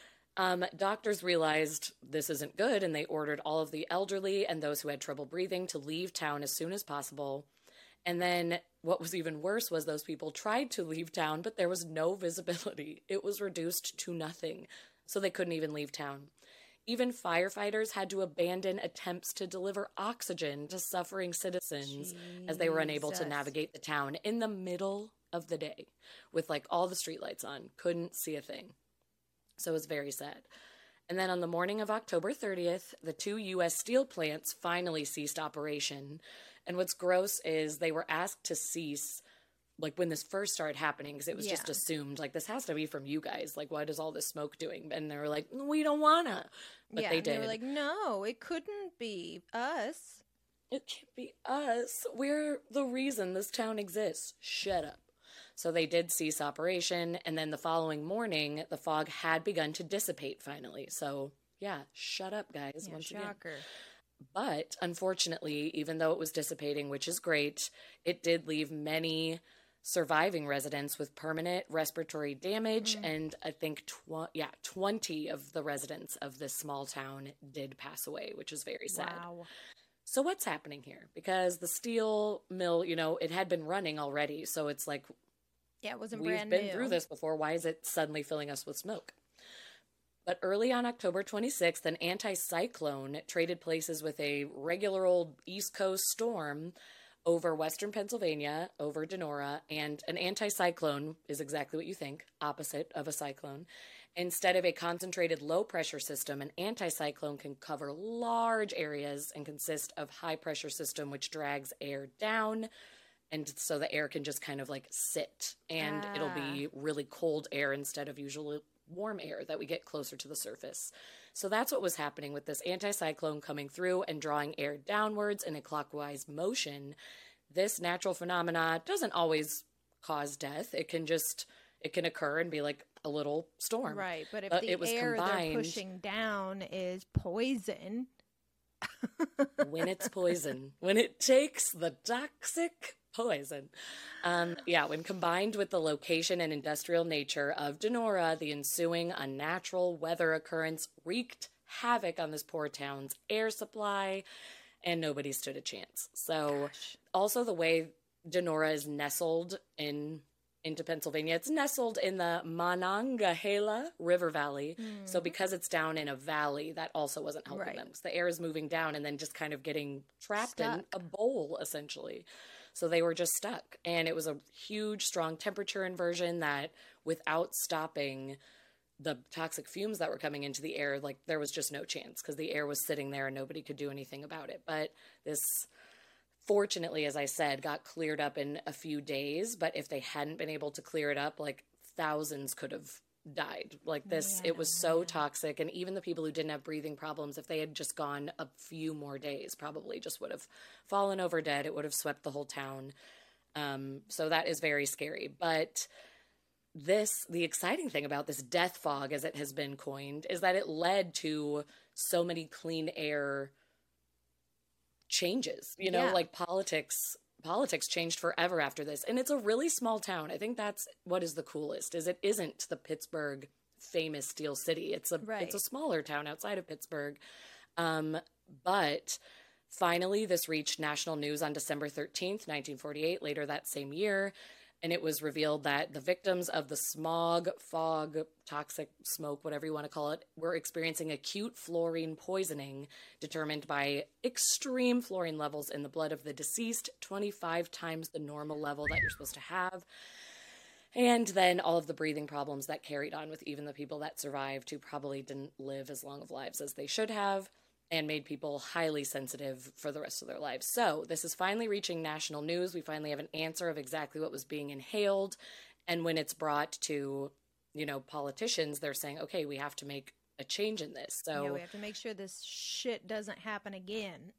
Um, doctors realized this isn't good, and they ordered all of the elderly and those who had trouble breathing to leave town as soon as possible. And then what was even worse was those people tried to leave town, but there was no visibility. It was reduced to nothing, so they couldn't even leave town. Even firefighters had to abandon attempts to deliver oxygen to suffering citizens Jesus. as they were unable to navigate the town in the middle of the day with like all the streetlights on. Couldn't see a thing. So it was very sad. And then on the morning of October thirtieth, the two U S steel plants finally ceased operation. And what's gross is they were asked to cease like when this first started happening, because it was yeah. just assumed like this has to be from you guys. Like, what is all this smoke doing? And they were like, we don't wanna. But yeah, they did. They were like, no, it couldn't be us. It can't be us. We're the reason this town exists. Shut up. So they did cease operation, and then the following morning, the fog had begun to dissipate finally. So, yeah, shut up, guys, yeah, once shocker. again. But, unfortunately, even though it was dissipating, which is great, it did leave many surviving residents with permanent respiratory damage, mm. and I think, tw- yeah, twenty of the residents of this small town did pass away, which is very sad. Wow. So what's happening here? Because the steel mill, you know, it had been running already, so it's like, yeah, it wasn't we've brand been new. through this before. Why is it suddenly filling us with smoke? But early on October twenty-sixth, an anticyclone traded places with a regular old East Coast storm over western Pennsylvania, over Denora, and an anticyclone is exactly what you think, opposite of a cyclone. Instead of a concentrated low-pressure system, an anticyclone can cover large areas and consist of high-pressure system, which drags air down, and so the air can just kind of like sit, and ah. it'll be really cold air instead of usually warm air that we get closer to the surface. So that's what was happening with this anticyclone coming through and drawing air downwards in a clockwise motion. This natural phenomena doesn't always cause death. It can just, it can occur and be like a little storm. Right, but if but the it was air combined, they're pushing down is poison. when it's poison, when it takes the toxic poison. Um, yeah, when combined with the location and industrial nature of Denora, the ensuing unnatural weather occurrence wreaked havoc on this poor town's air supply, and nobody stood a chance. So Gosh. Also the way Denora is nestled in into Pennsylvania, it's nestled in the Monongahela River Valley. Mm. So because it's down in a valley, that also wasn't helping right. them. So the air is moving down and then just kind of getting trapped Stuck. in a bowl, essentially. So they were just stuck. And it was a huge, strong temperature inversion that without stopping the toxic fumes that were coming into the air, like there was just no chance because the air was sitting there and nobody could do anything about it. But this, fortunately, as I said, got cleared up in a few days. But if they hadn't been able to clear it up, like thousands could have died. Like this, yeah, it was so yeah. toxic. And even the people who didn't have breathing problems, if they had just gone a few more days, probably just would have fallen over dead. It would have swept the whole town. Um, so that is very scary. But this, the exciting thing about this death fog, as it has been coined, is that it led to so many clean air changes, you know, yeah. like politics Politics changed forever after this. And it's a really small town. I think that's what is the coolest, is it isn't the Pittsburgh famous Steel City. It's a right. it's a smaller town outside of Pittsburgh. Um, but finally, this reached national news on December thirteenth, nineteen forty-eight, later that same year. And it was revealed that the victims of the smog, fog, toxic smoke, whatever you want to call it, were experiencing acute fluorine poisoning determined by extreme fluorine levels in the blood of the deceased, twenty-five times the normal level that you're supposed to have. And then all of the breathing problems that carried on with even the people that survived, who probably didn't live as long of lives as they should have, and made people highly sensitive for the rest of their lives. So this is finally reaching national news. We finally have an answer of exactly what was being inhaled. And when it's brought to, you know, politicians, they're saying, okay, we have to make a change in this. So yeah, we have to make sure this shit doesn't happen again.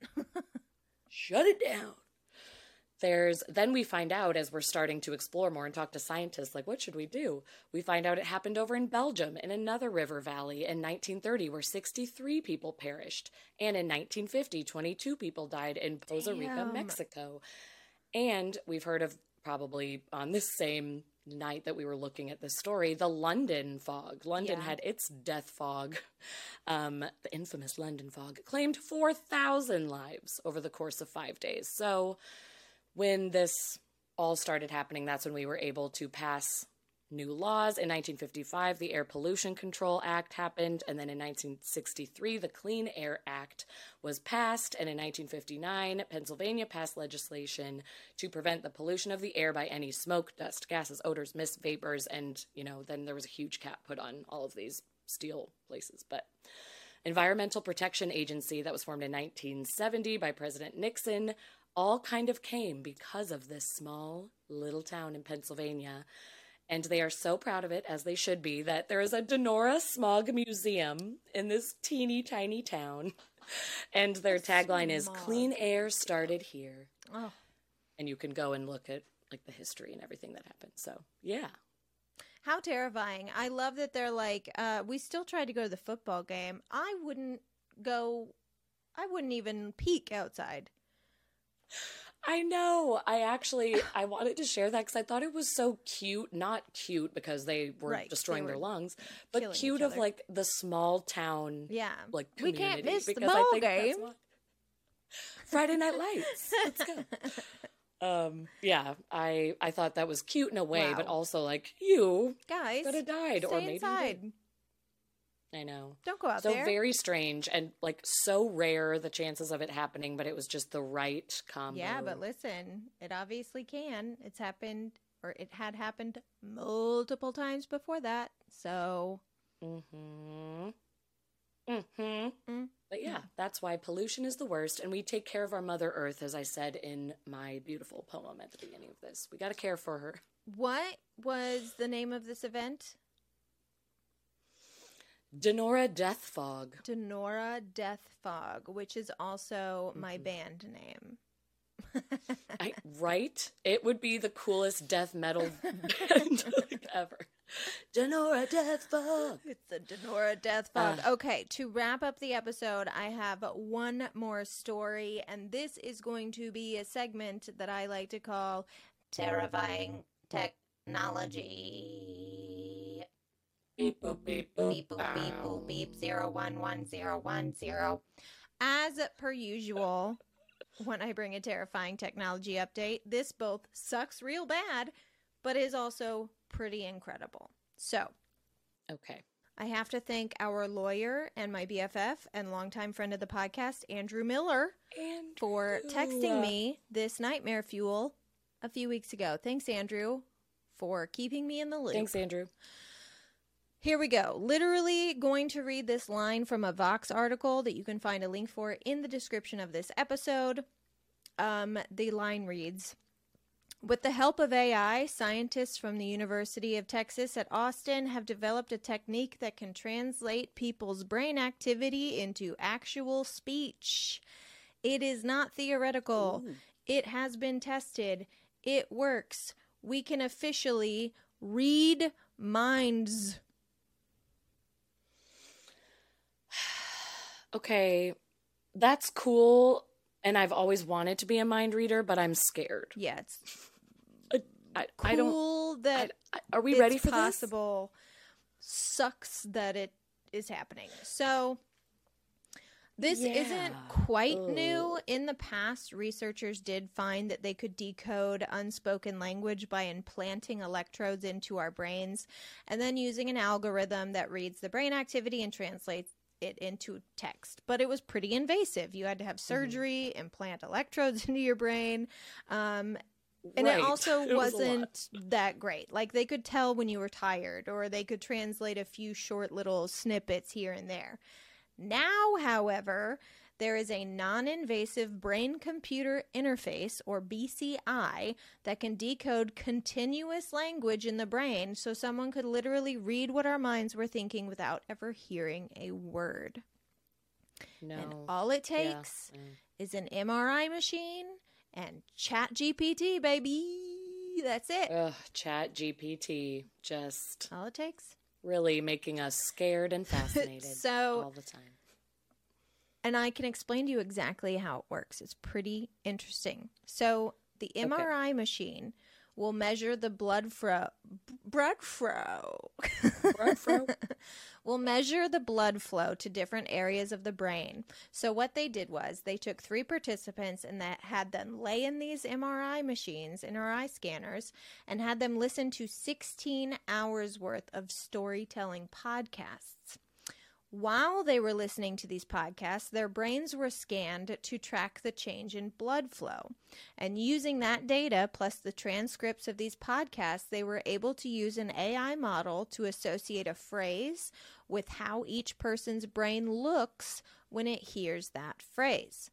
Shut it down. There's, then we find out, as we're starting to explore more and talk to scientists, like, what should we do? We find out it happened over in Belgium, in another river valley in nineteen thirty, where sixty-three people perished. And in nineteen fifty, twenty-two people died in Poza Rica, Damn. Mexico. And we've heard of, probably on this same night that we were looking at this story, the London fog. London Yeah. had its death fog, um, the infamous London fog, claimed four thousand lives over the course of five days. So when this all started happening, that's when we were able to pass new laws. In nineteen fifty-five, the Air Pollution Control Act happened, and then in nineteen sixty-three, the Clean Air Act was passed, and in nineteen fifty-nine, Pennsylvania passed legislation to prevent the pollution of the air by any smoke, dust, gases, odors, mist, vapors, and, you know, then there was a huge cap put on all of these steel places. But Environmental Protection Agency that was formed in nineteen seventy by President Nixon all kind of came because of this small little town in Pennsylvania. And they are so proud of it, as they should be, that there is a Donora Smog Museum in this teeny tiny town. And their tagline is, Smog. "Clean air started here." Oh. And you can go and look at like the history and everything that happened. So, yeah. How terrifying. I love that they're like, uh, we still tried to go to the football game. I wouldn't go, I wouldn't even peek outside. I know. I actually, I wanted to share that because I thought it was so cute. Not cute because they were Right, destroying they their were lungs, but killing cute each of other. like the small town, Yeah. like We can't community, miss the because I ball think that's game. what- Friday Night Lights. Let's go. Um, yeah, I I thought that was cute in a way, but Wow. also like you Guys, could have died, stay or maybe you inside. did. I know. Don't go out So there. very strange and like so rare, the chances of it happening, but it was just the right combo. Yeah, but listen, it obviously can. It's happened, or it had happened multiple times before that. So, Mm-hmm. Mm-hmm. Mm. But yeah, that's why pollution is the worst, and we take care of our Mother Earth, as I said in my beautiful poem at the beginning of this. We got to care for her. what was the name of this event? Donora Death Fog. Donora Death Fog, which is also my Mm-hmm. band name. I, right? It would be the coolest death metal band like, ever. Donora Death Fog. It's the Donora Death Fog. Uh. Okay, to wrap up the episode, I have one more story, and this is going to be a segment that I like to call Terrifying technology. Beep, boop, beep, boop. Beep boop beep boop beep zero one one zero one zero. As per usual, when I bring a terrifying technology update, this both sucks real bad, but is also pretty incredible. So, Okay. I have to thank our lawyer and my B F F and longtime friend of the podcast, Andrew Miller, And for texting me this nightmare fuel a few weeks ago. Thanks, Andrew, for keeping me in the loop. Thanks, Andrew. Here we go. Literally going to read this line from a Vox article that you can find a link for in the description of this episode. Um, the line reads, with the help of A I, scientists from the University of Texas at Austin have developed a technique that can translate people's brain activity into actual speech. It is not theoretical. Ooh. It has been tested. It works. We can officially read minds. Okay, that's cool, and I've always wanted to be a mind reader, but I'm scared. Yeah, it's I, I, I don't. cool I, that I, are we it's ready for possible. Sucks that it is happening. So, This Yeah. isn't quite Ugh. new. In the past, researchers did find that they could decode unspoken language by implanting electrodes into our brains and then using an algorithm that reads the brain activity and translates it into text. But it was pretty invasive. You had to have surgery, mm-hmm. implant electrodes into your brain. Um, and right. it also it was wasn't that great. Like, they could tell when you were tired, or they could translate a few short little snippets here and there. Now, however, there is a non-invasive brain-computer interface, or B C I, that can decode continuous language in the brain, so someone could literally read what our minds were thinking without ever hearing a word. No. And all it takes yeah. mm. is an M R I machine and Chat G P T, baby. That's it. Ugh, Chat G P T, just All it takes. really making us scared and fascinated So- all the time. And I can explain to you exactly how it works. It's pretty interesting. So the M R I okay. machine will measure the blood flow. Blood flow. Blood flow. will measure the blood flow to different areas of the brain. So what they did was they took three participants and that had them lay in these M R I machines, M R I scanners, and had them listen to sixteen hours worth of storytelling podcasts. While they were listening to these podcasts, their brains were scanned to track the change in blood flow. And using that data, plus the transcripts of these podcasts, they were able to use an A I model to associate a phrase with how each person's brain looks when it hears that phrase.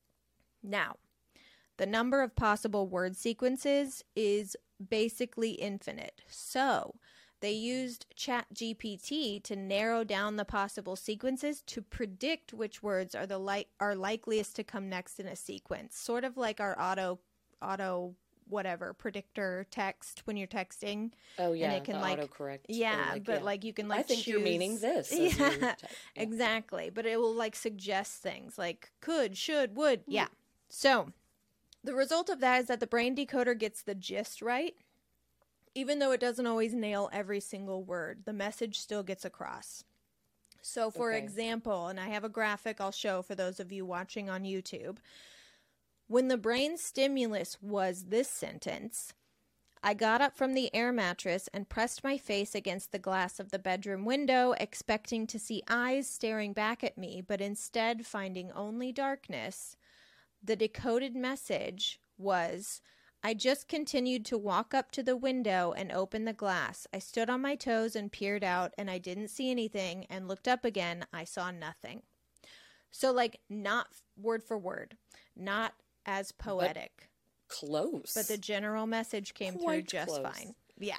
Now, the number of possible word sequences is basically infinite. So, they used Chat G P T to narrow down the possible sequences to predict which words are the li- are likeliest to come next in a sequence. Sort of like our auto auto whatever predictor text when you're texting. Oh yeah, and it can the like autocorrect. Yeah, like, but yeah. like you can like I think choose... you're meaning this. Yeah, yeah, exactly. But it will like suggest things like could, should, would. Mm. Yeah. So the result of that is that the brain decoder gets the gist right. Even though it doesn't always nail every single word, the message still gets across. So, for okay. example, and I have a graphic I'll show for those of you watching on YouTube. When the brain stimulus was this sentence, I got up from the air mattress and pressed my face against the glass of the bedroom window, expecting to see eyes staring back at me, but instead finding only darkness. The decoded message was... I just continued to walk up to the window and open the glass. I stood on my toes and peered out, and I didn't see anything, and looked up again. I saw nothing. So, like, not word for word, not as poetic. But close. But the general message came Quite through just close. fine. Yeah.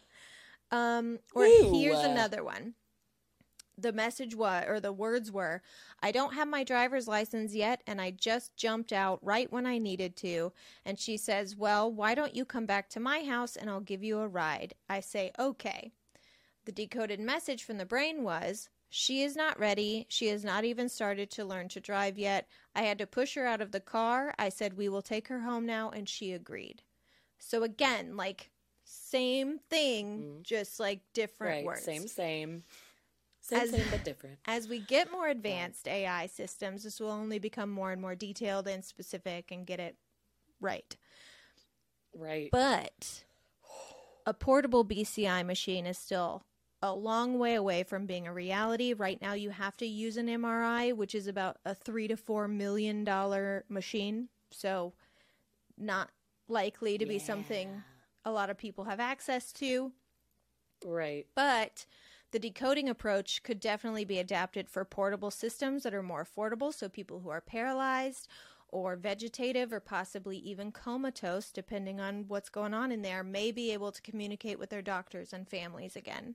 um, or Ew. here's another one. The message was, or the words were, I don't have my driver's license yet, and I just jumped out right when I needed to. And she says, well, why don't you come back to my house and I'll give you a ride? I say, okay. The decoded message from the brain was, she is not ready. She has not even started to learn to drive yet. I had to push her out of the car. I said, we will take her home now, and she agreed. So again, like, same thing, mm. just like different right, words. Same, same. Same, as, same, but different. As we get more advanced A I systems, this will only become more and more detailed and specific and get it right. Right. But a portable B C I machine is still a long way away from being a reality. Right now, you have to use an M R I, which is about a three to four million dollar machine. So, not likely to yeah. be something a lot of people have access to. Right. But the decoding approach could definitely be adapted for portable systems that are more affordable, so people who are paralyzed or vegetative or possibly even comatose, depending on what's going on in there, may be able to communicate with their doctors and families again.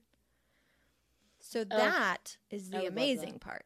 So that oh, is the amazing part.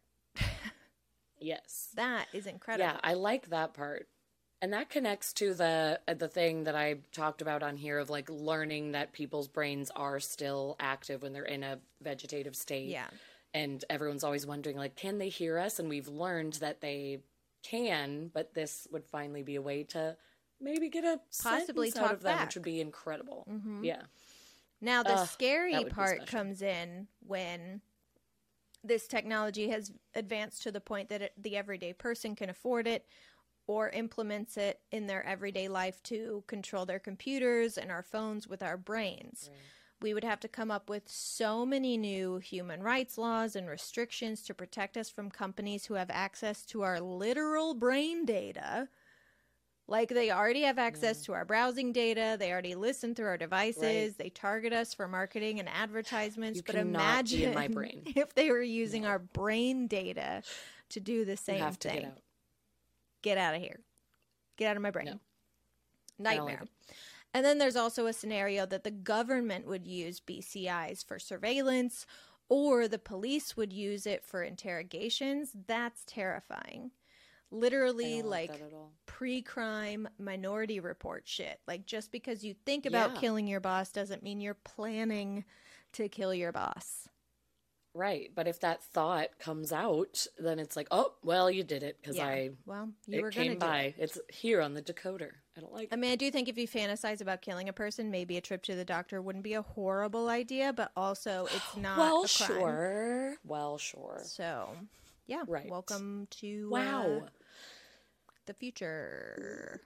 Yes. That is incredible. Yeah, I like that part. And that connects to the the thing that I talked about on here of like learning that people's brains are still active when they're in a vegetative state. Yeah. And everyone's always wondering, like, can they hear us? And we've learned that they can, but this would finally be a way to maybe get a possibly sentence out of them, back. which would be incredible. Mm-hmm. Yeah. Now, the uh, scary part comes in when this technology has advanced to the point that it, the everyday person can afford it or implements it in their everyday life to control their computers and our phones with our brains. Right. We would have to come up with so many new human rights laws and restrictions to protect us from companies who have access to our literal brain data. Like, they already have access yeah. to our browsing data. They already listen through our devices. Right. They target us for marketing and advertisements. You but imagine imagine in my brain. if they were using no. our brain data to do the same you have thing. To get out. Get out of here. Get out of my brain. No. Nightmare. Like and then there's also a scenario that the government would use B C Is for surveillance, or the police would use it for interrogations. That's terrifying. Literally, like, like pre-crime Minority Report shit. Like, just because you think about yeah. killing your boss doesn't mean you're planning to kill your boss. Right. But if that thought comes out, then it's like, oh, well, you did it because yeah. I, well, you it were came gonna do by. it. It's here on the decoder. I don't like it. I mean, I do think if you fantasize about killing a person, maybe a trip to the doctor wouldn't be a horrible idea, but also it's not well, a crime. sure. Well, sure. So, yeah. Right. Welcome to wow. Uh, the future.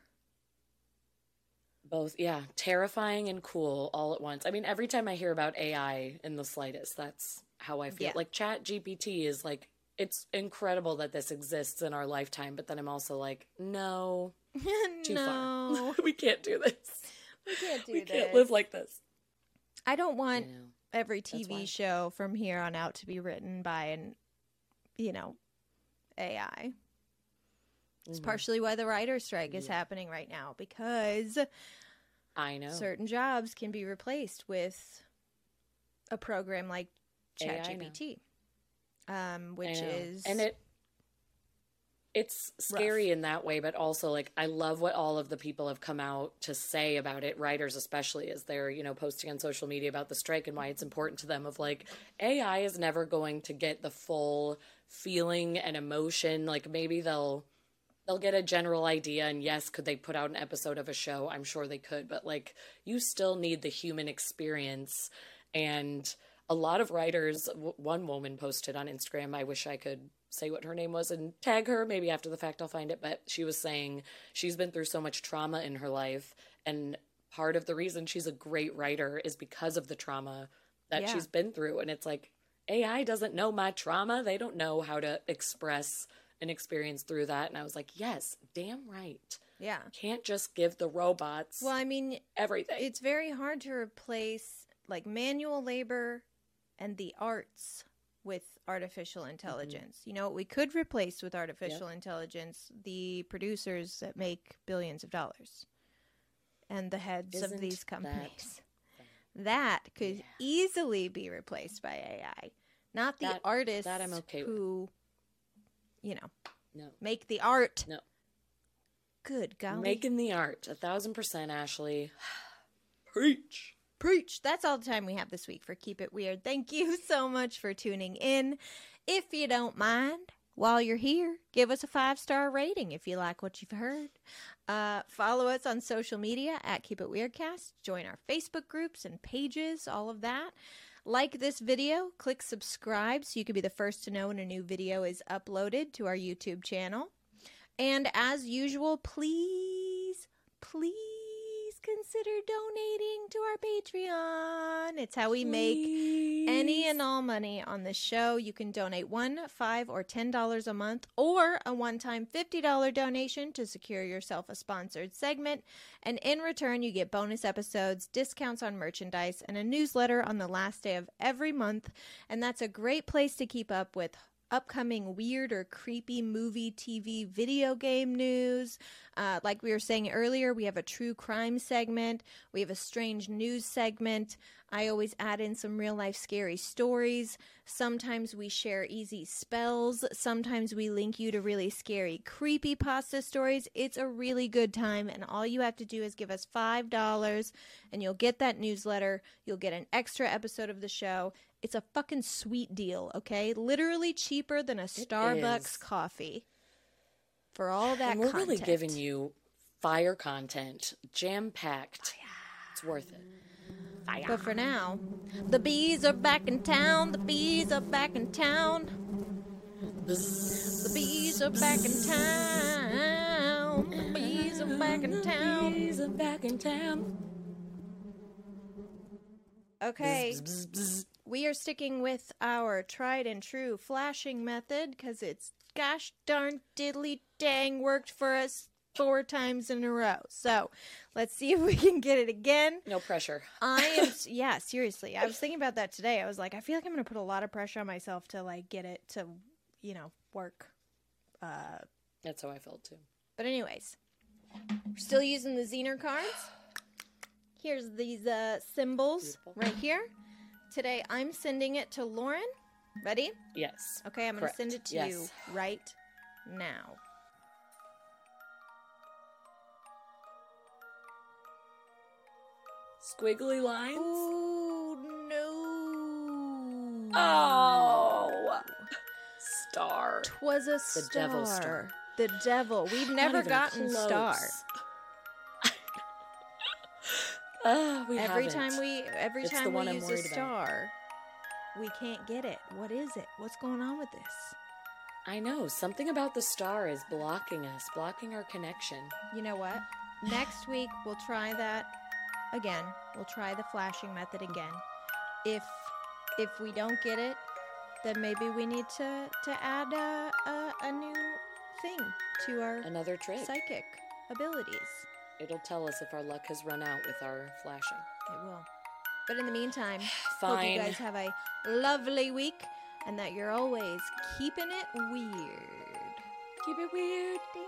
Both, yeah, terrifying and cool all at once. I mean, every time I hear about A I in the slightest, that's how I feel. Yeah. Like, Chat G P T is like, it's incredible that this exists in our lifetime, but then I'm also like, no, too no. far. We can't do this. We can't do we this. We can't live like this. I don't want I know. every T V show from here on out to be written by an, you know, A I. It's Mm-hmm. partially why the writer's strike yeah. is happening right now, because I know certain jobs can be replaced with a program like ChatGPT, um, which is and it it's scary rough. in that way, but also, like, I love what all of the people have come out to say about it, writers especially, as they're, you know, posting on social media about the strike and why it's important to them, of like, A I is never going to get the full feeling and emotion. Like, maybe they'll They'll get a general idea, and yes, could they put out an episode of a show? I'm sure they could, but, like, you still need the human experience. And a lot of writers, w- one woman posted on Instagram, I wish I could say what her name was and tag her, maybe after the fact I'll find it, but she was saying she's been through so much trauma in her life, and part of the reason she's a great writer is because of the trauma that yeah. she's been through. And it's like, A I doesn't know my trauma. They don't know how to express an experience through that. And I was like, yes, damn right. Yeah. Can't just give the robots well, I mean, everything. It's very hard to replace, like, manual labor and the arts with artificial intelligence. Mm-hmm. You know what we could replace with artificial yep. intelligence? The producers that make billions of dollars and the heads Isn't of these companies. That, that could yeah. easily be replaced by A I. Not the that, artists that I'm okay who... with. You know, no. make the art. No. Good golly. Making the art. A thousand percent, Ashley. Preach. Preach. That's all the time we have this week for Keep It Weird. Thank you so much for tuning in. If you don't mind, while you're here, give us a five-star rating if you like what you've heard. Uh, follow us on social media at Keep It Weirdcast. Join our Facebook groups and pages, all of that. Like this video, click subscribe so you can be the first to know when a new video is uploaded to our YouTube channel. And as usual, please, please consider donating to our Patreon. It's how we please. make any and all money on this show. You can donate one, five, or ten dollars a month, or a one-time fifty dollars donation to secure yourself a sponsored segment. And in return, you get bonus episodes, discounts on merchandise, and a newsletter on the last day of every month. And that's a great place to keep up with upcoming weird or creepy movie, T V, video game news. Uh, like we were saying earlier, we have a true crime segment. We have a strange news segment. I always add in some real life scary stories. Sometimes we share easy spells. Sometimes we link you to really scary creepypasta stories. It's a really good time, and all you have to do is give us five dollars, and you'll get that newsletter. You'll get an extra episode of the show. It's a fucking sweet deal, okay? Literally cheaper than a Starbucks coffee for all that and we're content. really giving you fire content, jam-packed. Oh, yeah. It's worth it. fire. But for now, the bees are back in town. The bees are back in town. The bees are back in town. The bees are back in town. The bees are back in town. Okay, we are sticking with our tried and true flashing method because it's gosh darn diddly dang worked for us four times in a row. So let's see if we can get it again. No pressure. I am, yeah, seriously. I was thinking about that today. I was like, I feel like I'm going to put a lot of pressure on myself to like get it to, you know, work. Uh, That's how I felt too. but anyways, we're still using the Zener cards. Here's these uh, symbols Beautiful. right here. Today I'm sending it to Lauren. Ready? Yes. Okay, I'm going to Correct. send it to Yes. you right now. Squiggly lines. Ooh, no. Oh. Star. Twas a star. The devil star. The devil. We've Not never even gotten close. star. Ah, we Every haven't. time we every It's the time one we I'm use a worried about. star, we can't get it. What is it? What's going on with this? I know. Something about the star is blocking us, blocking our connection. You know what? Next week we'll try that again. We'll try the flashing method again. If if we don't get it, then maybe we need to to add a a, a new thing to our Another trick. psychic abilities. It'll tell us if our luck has run out with our flashing. It will. But in the meantime, Fine. hope you guys have a lovely week and that you're always keeping it weird. Keep it weird.